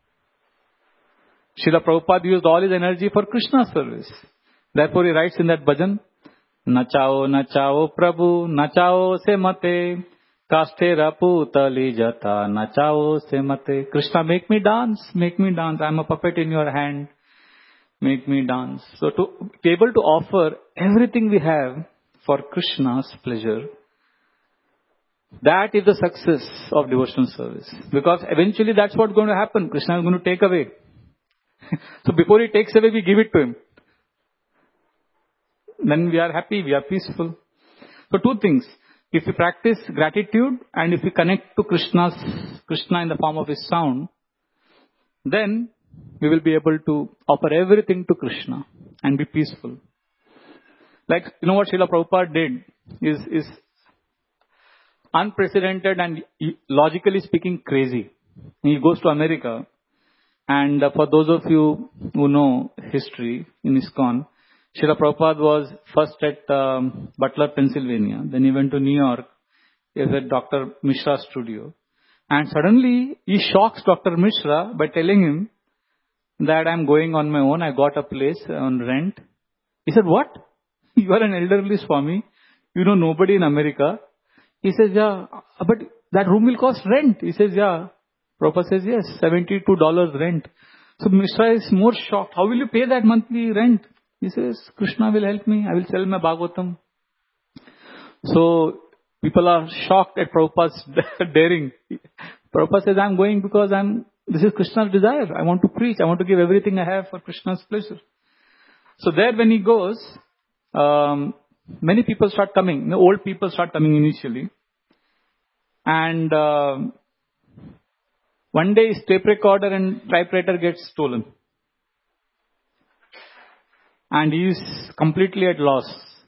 Srila Prabhupada used all his energy for Krishna service. Therefore he writes in that bhajan, Nachao, nachao Prabhu, nachao se mate. Kaste rapu tali jata nachao se mate. Krishna, make me dance, make me dance. I am a puppet in your hand. Make me dance. So to be able to offer everything we have for Krishna's pleasure, that is the success of devotional service. Because eventually that's what's going to happen. Krishna is going to take away. So before he takes away, we give it to him. Then we are happy, we are peaceful. So two things. If we practice gratitude and if we connect to Krishna's, Krishna in the form of his sound, then we will be able to offer everything to Krishna and be peaceful. Like, you know what Srila Prabhupada did is, is unprecedented and logically speaking crazy. He goes to America. And uh, for those of you who know history in ISKCON, Srila Prabhupada was first at um, Butler, Pennsylvania. Then he went to New York. He was at Doctor Mishra's studio. And suddenly he shocks Doctor Mishra by telling him that I'm going on my own. I got a place on rent. He said, what? You are an elderly Swami. You know nobody in America. He says, yeah, but that room will cost rent. He says, yeah. Prabhupada says, yes, seventy-two dollars rent. So Mishra is more shocked. How will you pay that monthly rent? He says, Krishna will help me. I will sell my Bhagavatam. So people are shocked at Prabhupada's daring. Prabhupada says, I'm going because I'm. This is Krishna's desire. I want to preach. I want to give everything I have for Krishna's pleasure. So there when he goes, um, many people start coming. The old people start coming initially. And uh, one day his tape recorder and typewriter gets stolen. And he is completely at loss.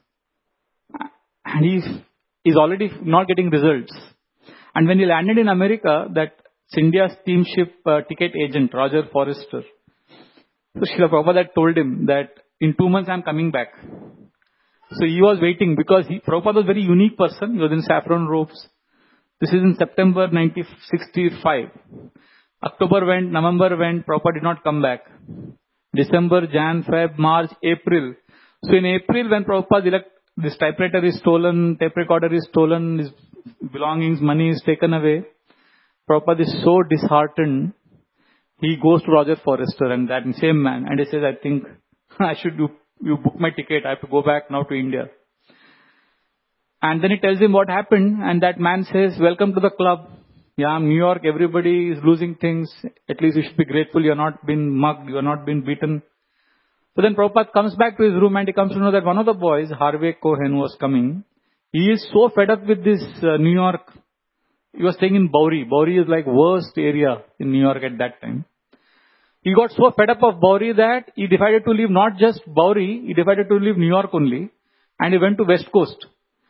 And he is already not getting results. And when he landed in America, that India's steamship uh, ticket agent, Roger Forrester, so Srila Prabhupada had told him that in two months I'm coming back. So he was waiting because he, Prabhupada was a very unique person. He was in saffron robes. This is in September nineteen sixty-five. October went, November went, Prabhupada did not come back. December, Jan, Feb, March, April. So in April when Prabhupada elect, this typewriter is stolen, tape recorder is stolen, his belongings, money is taken away. Prabhupada is so disheartened, he goes to Roger Forrester and that same man and he says, I think I should do, you book my ticket, I have to go back now to India. And then he tells him what happened and that man says, welcome to the club. Yeah, New York, everybody is losing things. At least you should be grateful you are not been mugged, you are not been beaten. So then Prabhupada comes back to his room and he comes to know that one of the boys, Harvey Cohen, who was coming, he is so fed up with this uh, New York. He was staying in Bowery. Bowery is like worst area in New York at that time. He got so fed up of Bowery that he decided to leave not just Bowery, he decided to leave New York only. And he went to West Coast.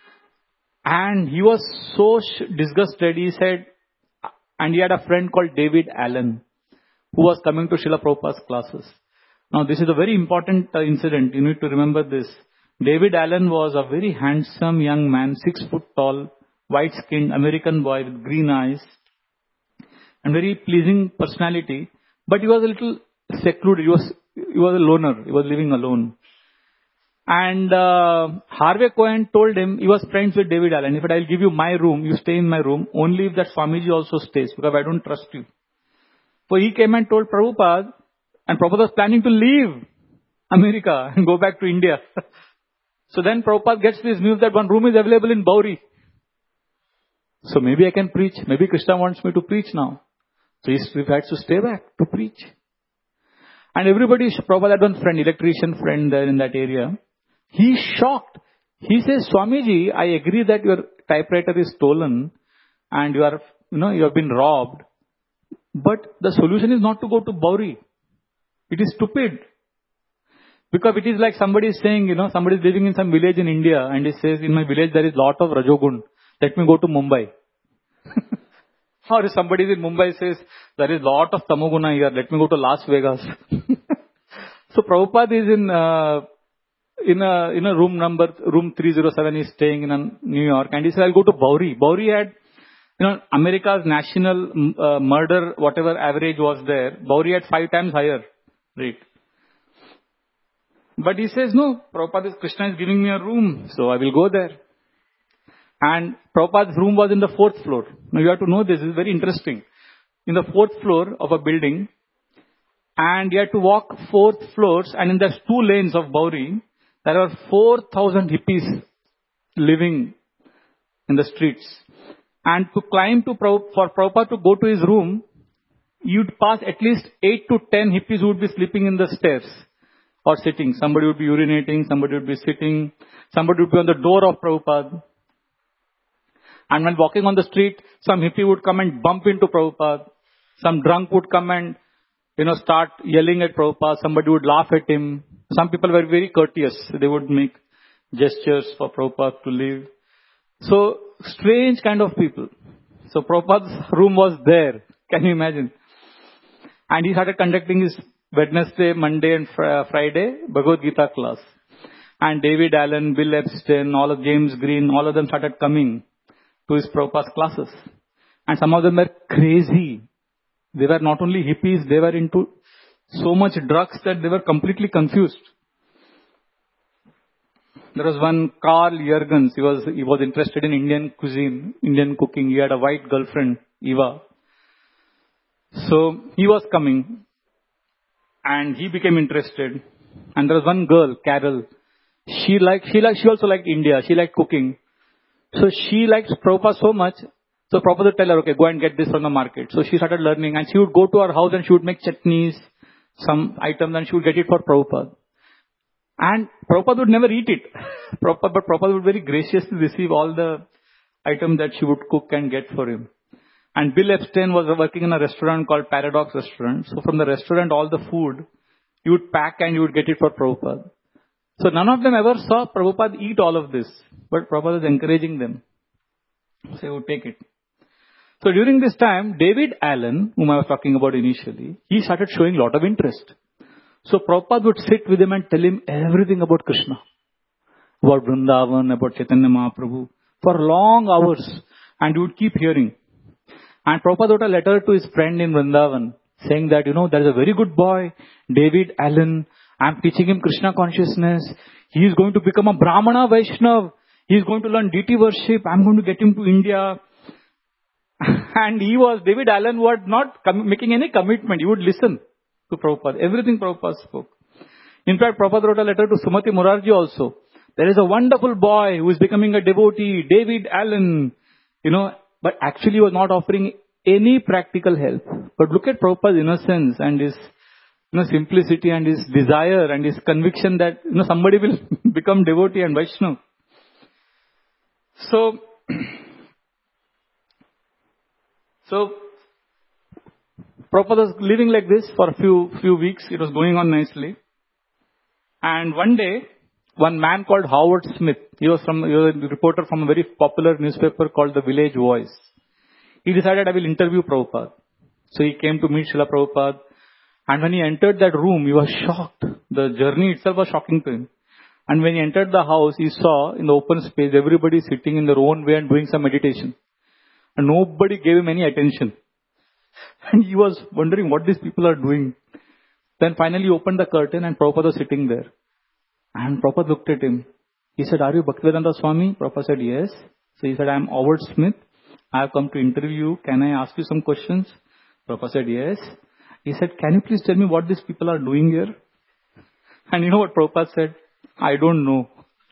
And he was so disgusted, he said, and he had a friend called David Allen, who was coming to Srila Prabhupada's classes. Now this is a very important uh, incident. You need to remember this. David Allen was a very handsome young man, six foot tall, white-skinned American boy with green eyes and very pleasing personality. But he was a little secluded. He was he was a loner. He was living alone. And uh, Harvey Cohen told him, he was friends with David Allen. He said, I'll give you my room. You stay in my room. Only if that Swamiji also stays because I don't trust you. So he came and told Prabhupada. And Prabhupada was planning to leave America and go back to India. So then Prabhupada gets this news that one room is available in Bowery. So maybe I can preach. Maybe Krishna wants me to preach now. So he has to stay back to preach. And everybody, Prabhupada had one friend, electrician friend there in that area. He's shocked. He says, Swamiji, I agree that your typewriter is stolen and you are, you know, you have been robbed. But the solution is not to go to Bowery. It is stupid. Because it is like somebody is saying, you know, somebody is living in some village in India and he says, in my village there is lot of Rajogun. Let me go to Mumbai. Or if somebody is in Mumbai says, there is lot of Tamoguna here. Let me go to Las Vegas. So Prabhupada is in, uh, in a, in a room number, room three oh seven, is staying in New York. And he said, I'll go to Bowery. Bowery had, you know, America's national uh, murder, whatever average was there. Bowery had five times higher rate. But he says, no, Prabhupada is, Krishna is giving me a room, so I will go there. And Prabhupada's room was in the fourth floor. Now you have to know this, this is very interesting. In the fourth floor of a building, and you have to walk fourth floors, and in the two lanes of Bowery, there are four thousand hippies living in the streets. And to climb to, for Prabhupada to go to his room, you'd pass at least eight to ten hippies who would be sleeping in the stairs or sitting. Somebody would be urinating, somebody would be sitting, somebody would be on the door of Prabhupada. And when walking on the street, some hippie would come and bump into Prabhupada. Some drunk would come and, you know, start yelling at Prabhupada. Somebody would laugh at him. Some people were very courteous. They would make gestures for Prabhupada to leave. So, strange kind of people. So, Prabhupada's room was there. Can you imagine? And he started conducting his Wednesday, Monday and fr- Friday Bhagavad Gita class. And David Allen, Bill Epstein, all of James Green, all of them started coming to his Prabhupada's classes. And some of them were crazy. They were not only hippies, they were into so much drugs that they were completely confused. There was one Carl Jurgens. He was he was interested in Indian cuisine, Indian cooking. He had a white girlfriend, Eva. So he was coming, and he became interested. And there was one girl, Carol. She liked she liked she also liked India. She liked cooking. So she liked Prabhupada so much. So Prabhupada would tell her, okay, go and get this from the market. So she started learning, and she would go to her house and she would make chutneys, some items, and she would get it for Prabhupada. And Prabhupada would never eat it. Prabhupada, but Prabhupada would very graciously receive all the items that she would cook and get for him. And Bill Epstein was working in a restaurant called Paradox Restaurant. So from the restaurant, all the food, you would pack and you would get it for Prabhupada. So none of them ever saw Prabhupada eat all of this. But Prabhupada was encouraging them. So he would take it. So during this time, David Allen, whom I was talking about initially, he started showing a lot of interest. So Prabhupada would sit with him and tell him everything about Krishna, about Vrindavan, about Chaitanya Mahaprabhu, for long hours. And he would keep hearing. And Prabhupada wrote a letter to his friend in Vrindavan, saying that, you know, there is a very good boy, David Allen. I'm teaching him Krishna consciousness. He is going to become a Brahmana Vaishnav. He is going to learn deity worship. I'm going to get him to India. And he was, David Allen was not com- making any commitment. He would listen to Prabhupada. Everything Prabhupada spoke. In fact, Prabhupada wrote a letter to Sumati Murarji also. There is a wonderful boy who is becoming a devotee, David Allen. You know, but actually he was not offering any practical help. But look at Prabhupada's innocence and his, you know, simplicity and his desire and his conviction that, you know, somebody will become devotee and Vaishnava. So, so Prabhupada was living like this for a few few weeks. It was going on nicely. And one day, one man called Howard Smith, he was from he was a reporter from a very popular newspaper called The Village Voice. He decided I will interview Prabhupada. So he came to meet Srila Prabhupada. And when he entered that room, he was shocked. The journey itself was shocking to him. And when he entered the house, he saw in the open space, everybody sitting in their own way and doing some meditation. And nobody gave him any attention. And he was wondering what these people are doing. Then finally he opened the curtain and Prabhupada was sitting there. And Prabhupada looked at him. He said, are you Bhaktivedanta Swami? Prabhupada said, yes. So he said, I am Howard Smith. I have come to interview you. Can I ask you some questions? Prabhupada said, yes. He said, can you please tell me what these people are doing here? And you know what Prabhupada said? I don't know.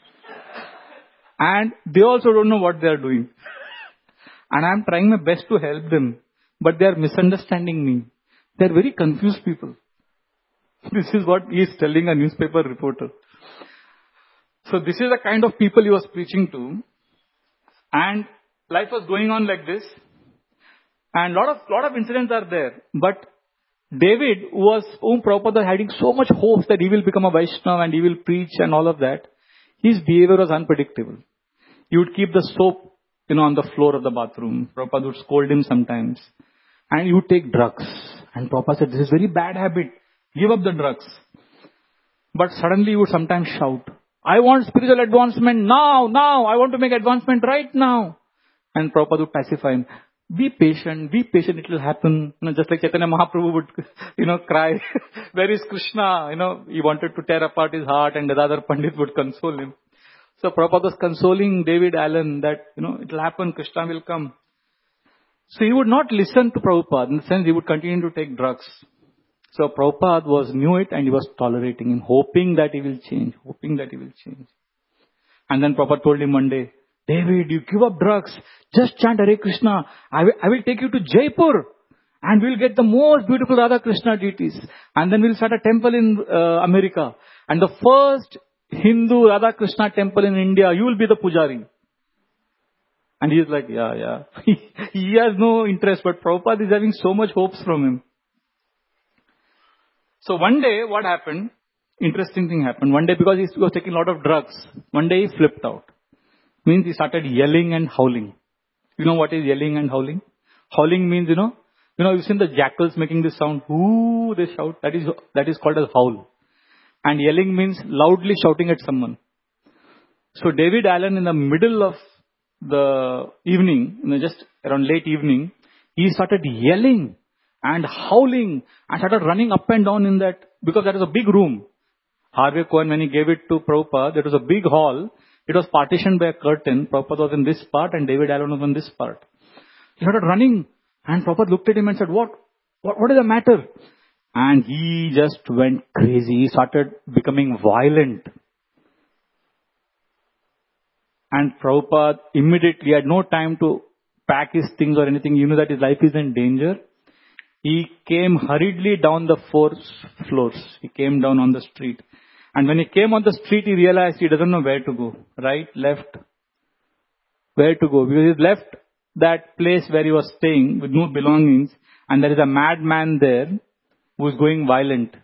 And they also don't know what they are doing. And I am trying my best to help them. But they are misunderstanding me. They are very confused people. This is what he is telling a newspaper reporter. So this is the kind of people he was preaching to. And life was going on like this. And lot of lot of incidents are there. But David, who was whom Prabhupada had so much hopes that he will become a Vaishnava and he will preach and all of that, his behavior was unpredictable. He would keep the soap, you know, on the floor of the bathroom. Prabhupada would scold him sometimes. And he would take drugs. And Prabhupada said, this is a very bad habit. Give up the drugs. But suddenly he would sometimes shout, I want spiritual advancement now, now. I want to make advancement right now. And Prabhupada would pacify him. Be patient, be patient, it will happen. You know, just like Chaitanya Mahaprabhu would, you know, cry, where is Krishna? You know, he wanted to tear apart his heart and the other Pandit would console him. So Prabhupada was consoling David Allen that, you know, it will happen, Krishna will come. So he would not listen to Prabhupada. In the sense, he would continue to take drugs. So Prabhupada was knew it and he was tolerating him, hoping that he will change, hoping that he will change. And then Prabhupada told him one day, David, you give up drugs. Just chant Hare Krishna. I will, I will take you to Jaipur. And we'll get the most beautiful Radha Krishna deities. And then we'll start a temple in uh, America. And the first Hindu Radha Krishna temple in India, you will be the pujari. And he is like, yeah, yeah. He has no interest, but Prabhupada is having so much hopes from him. So one day, what happened? Interesting thing happened. One day, because he was taking a lot of drugs, one day he flipped out. Means he started yelling and howling. You know what is yelling and howling? Howling means, you know, you know, you've seen the jackals making this sound. Ooh, they shout. That is, that is called as howl. And yelling means loudly shouting at someone. So David Allen, in the middle of the evening, you know, just around late evening, he started yelling and howling and started running up and down in that, because that was a big room. Harvey Cohen, when he gave it to Prabhupada, it was a big hall. It was partitioned by a curtain. Prabhupada was in this part and David Allen was in this part. He started running and Prabhupada looked at him and said, what, what, what is the matter? And he just went crazy. He started becoming violent. And Prabhupada immediately had no time to pack his things or anything. You know that his life is in danger. He came hurriedly down the four floors. He came down on the street. And when he came on the street, he realized he doesn't know where to go. Right, left, where to go. Because he left that place where he was staying with no belongings. And there is a madman there who is going violent.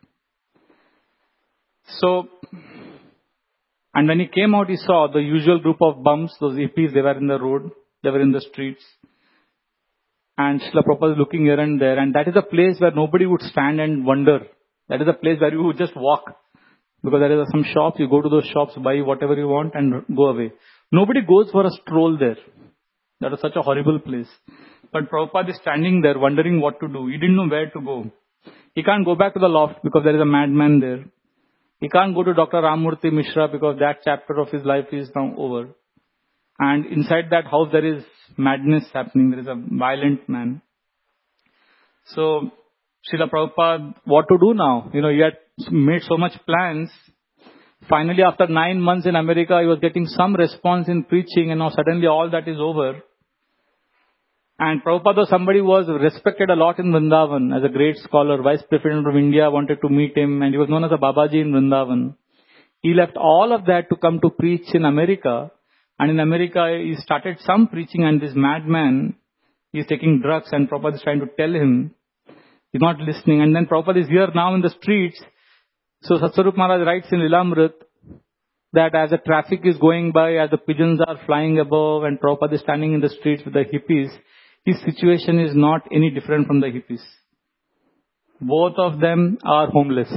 So, and when he came out, he saw the usual group of bums, those hippies, they were in the road, they were in the streets. And Srila Prabhupada is looking here and there. And that is a place where nobody would stand and wonder. That is a place where you would just walk. Because there are some shops, you go to those shops, buy whatever you want and go away. Nobody goes for a stroll there. That is such a horrible place. But Prabhupada is standing there wondering what to do. He didn't know where to go. He can't go back to the loft because there is a madman there. He can't go to Doctor Ramamurthy Mishra because that chapter of his life is now over. And inside that house there is madness happening. There is a violent man. So, Srila Prabhupada, what to do now? You know, he had made so much plans. Finally, after nine months in America, he was getting some response in preaching, and now suddenly all that is over. And Prabhupada, somebody was respected a lot in Vrindavan as a great scholar. Vice President of India wanted to meet him, and he was known as a Babaji in Vrindavan. He left all of that to come to preach in America. And in America, he started some preaching, and this madman, he is taking drugs, and Prabhupada is trying to tell him. He's not listening. And then Prabhupada is here now in the streets. So Satsvarup Maharaj writes in Lilamrit that as the traffic is going by, as the pigeons are flying above, and Prabhupada is standing in the streets with the hippies, his situation is not any different from the hippies. Both of them are homeless.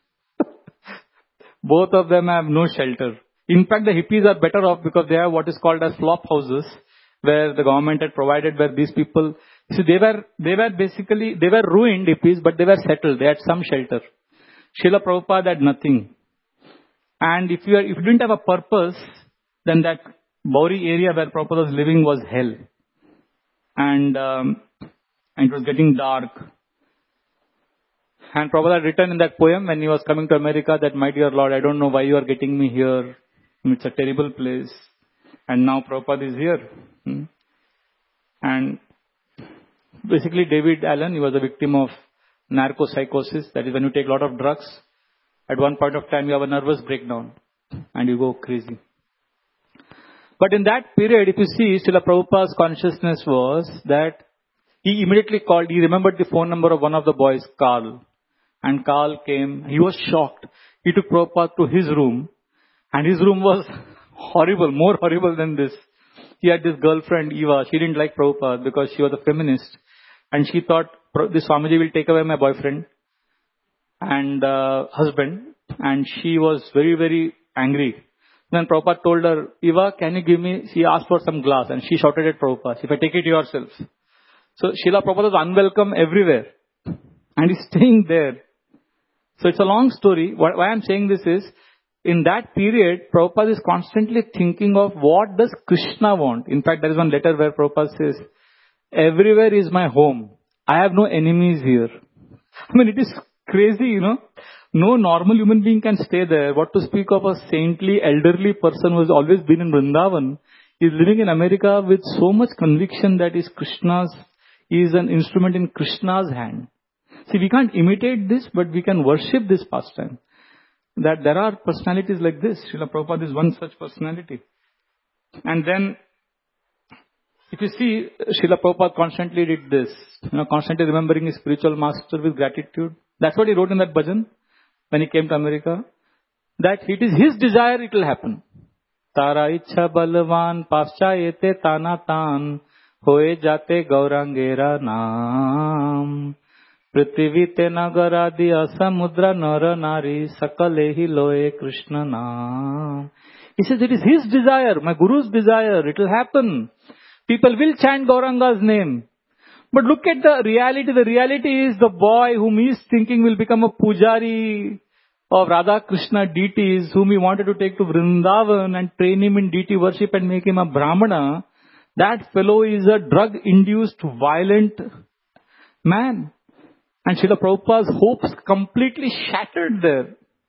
Both of them have no shelter. In fact, the hippies are better off because they have what is called as flop houses, where the government had provided, where these people, see, they were, they were basically, they were ruined hippies, but they were settled. They had some shelter. Srila Prabhupada had nothing. And if you, are, if you didn't have a purpose, then that Bauri area where Prabhupada was living was hell. And, um, and it was getting dark. And Prabhupada had written in that poem when he was coming to America that, my dear Lord, I don't know why you are getting me here. It's a terrible place. And now Prabhupada is here. Hmm? And basically David Allen, he was a victim of narcopsychosis. That is when you take a lot of drugs. At one point of time you have a nervous breakdown and you go crazy. But in that period, if you see, Srila Prabhupada's consciousness was that he immediately called, he remembered the phone number of one of the boys, Carl. And Carl came, he was shocked. He took Prabhupada to his room. And his room was horrible, more horrible than this. He had this girlfriend, Eva. She didn't like Prabhupada because she was a feminist. And she thought, this Swamiji will take away my boyfriend and uh, husband. And she was very, very angry. Then Prabhupada told her, Eva, can you give me, she asked for some glass. And she shouted at Prabhupada, if I take it yourself. So Srila Prabhupada was unwelcome everywhere. And he's staying there. So it's a long story. Why I'm saying this is, in that period, Prabhupada is constantly thinking of what does Krishna want. In fact, there is one letter where Prabhupada says, everywhere is my home. I have no enemies here. I mean, it is crazy, you know. No normal human being can stay there. What to speak of a saintly, elderly person who has always been in Vrindavan. He is living in America with so much conviction that is Krishna's, he is an instrument in Krishna's hand. See, we can't imitate this, but we can worship this pastime. That there are personalities like this. Srila Prabhupada is one such personality. And then, if you see, Srila Prabhupada constantly did this. You know, constantly remembering his spiritual master with gratitude. That's what he wrote in that bhajan when he came to America. That it is his desire, it will happen. तारा इच्छा बलवान पाश्चायते ताना तान होए जाते गौरांगेरा नाम पृथ्वी ते नगर आदि असमुद्र नर नारी सकले ही लोए कृष्ण नाम. He says it is his desire, my Guru's desire, it will happen. People will chant Gauranga's name. But look at the reality. The reality is the boy whom he is thinking will become a pujari of Radha Krishna deities, whom he wanted to take to Vrindavan and train him in deity worship and make him a Brahmana. That fellow is a drug-induced violent man. And Srila Prabhupada's hopes completely shattered there.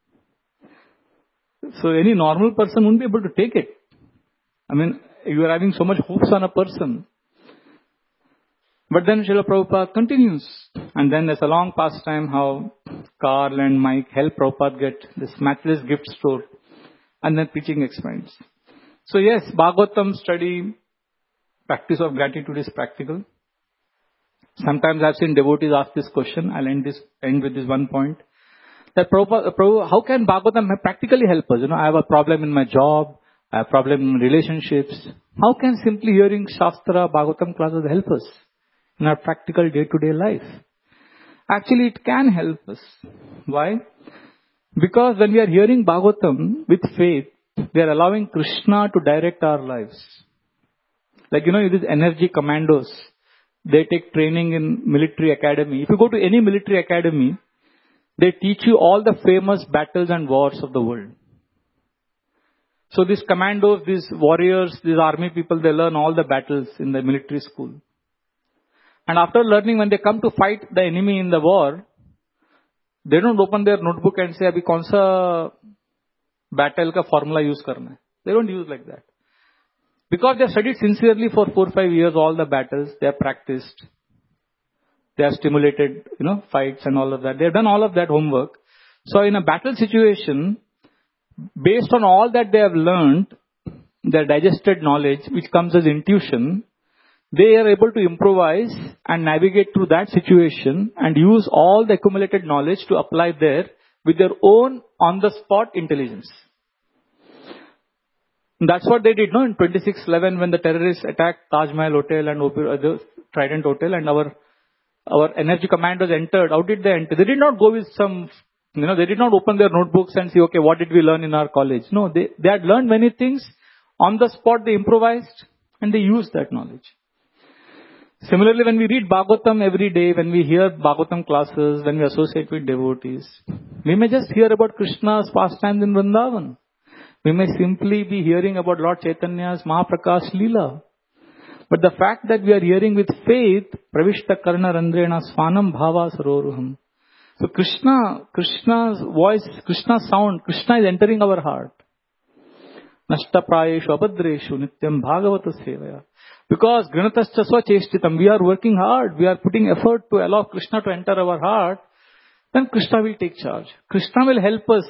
So any normal person wouldn't be able to take it. I mean, you are having so much hopes on a person. But then Srila Prabhupada continues. And then there's a long pastime how Carl and Mike help Prabhupada get this matchless gift store. And then preaching expands. So yes, Bhagavatam study, practice of gratitude is practical. Sometimes I've seen devotees ask this question. I'll end this end with this one point. That Prabhupada, Prabhupada, how can Bhagavatam practically help us? You know, I have a problem in my job. I have a problem in relationships. How can simply hearing Shastra, Bhagavatam classes help us in our practical day-to-day life? Actually, it can help us. Why? Because when we are hearing Bhagavatam with faith, we are allowing Krishna to direct our lives. Like, you know, these energy commandos, they take training in military academy. If you go to any military academy, they teach you all the famous battles and wars of the world. So these commandos, these warriors, these army people, they learn all the battles in the military school. And after learning, when they come to fight the enemy in the war, they don't open their notebook and say, abhi kaun sa battle ka formula use karna hai. They don't use like that. Because they have studied sincerely for four or five years all the battles, they have practiced. They have stimulated, you know, fights and all of that. They have done all of that homework. So in a battle situation, based on all that they have learned, their digested knowledge, which comes as intuition, they are able to improvise and navigate through that situation and use all the accumulated knowledge to apply there with their own on-the-spot intelligence. That's what they did, no? In twenty-six eleven, when the terrorists attacked Taj Mahal Hotel and the Trident Hotel, and our our energy commandos entered. How did they enter? They did not go with some, you know, they did not open their notebooks and say, okay, what did we learn in our college? No, they, they had learned many things. On the spot, they improvised and they used that knowledge. Similarly, when we read Bhagavatam every day, when we hear Bhagavatam classes, when we associate with devotees, we may just hear about Krishna's pastimes in Vrindavan. We may simply be hearing about Lord Chaitanya's Mahaprakash Leela. But the fact that we are hearing with faith, Pravishta Karna Randrena Swanam Bhava Saroruham. So Krishna, Krishna's voice, Krishna's sound, Krishna is entering our heart. Nashta Prayeshu Abhadreshu Nityam Bhagavata Sevaya. Because Granatascha Swacheshtitam, we are working hard, we are putting effort to allow Krishna to enter our heart, then Krishna will take charge. Krishna will help us.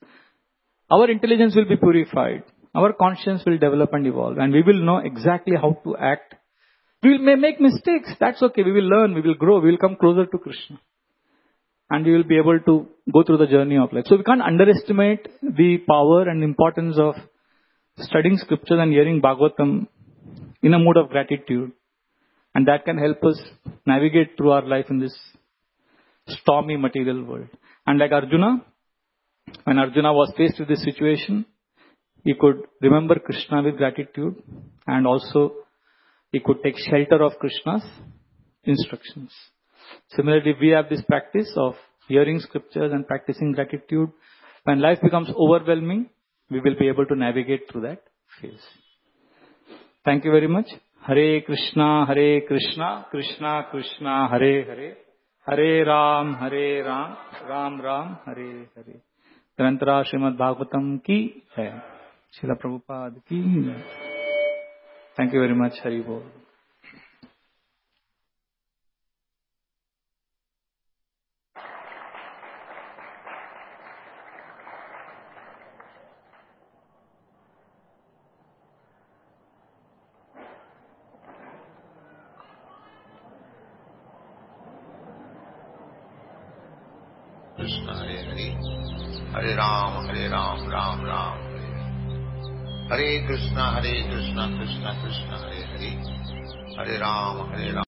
Our intelligence will be purified. Our conscience will develop and evolve. And we will know exactly how to act. We may make mistakes. That's okay. We will learn. We will grow. We will come closer to Krishna. And we will be able to go through the journey of life. So we can't underestimate the power and importance of studying scriptures and hearing Bhagavatam in a mood of gratitude. And that can help us navigate through our life in this stormy material world. And like Arjuna, when Arjuna was faced with this situation, he could remember Krishna with gratitude and also he could take shelter of Krishna's instructions. Similarly, we have this practice of hearing scriptures and practicing gratitude. When life becomes overwhelming, we will be able to navigate through that phase. Thank you very much. Hare Krishna, Hare Krishna, Krishna Krishna, Hare Hare, Hare Ram, Hare Ram, Ram Ram, Hare Hare. Grantara Srimad Bhagavatam ki hai. Srila Prabhupada ki hai. Thank you very much. Hari Bol. Krishna Hare Hare, Hare Ram, Hare Ram, Ram Ram, Hare. Hare Krishna, Hare Krishna, Krishna Krishna, Hare Hare, Hare Rama, Hare Rama.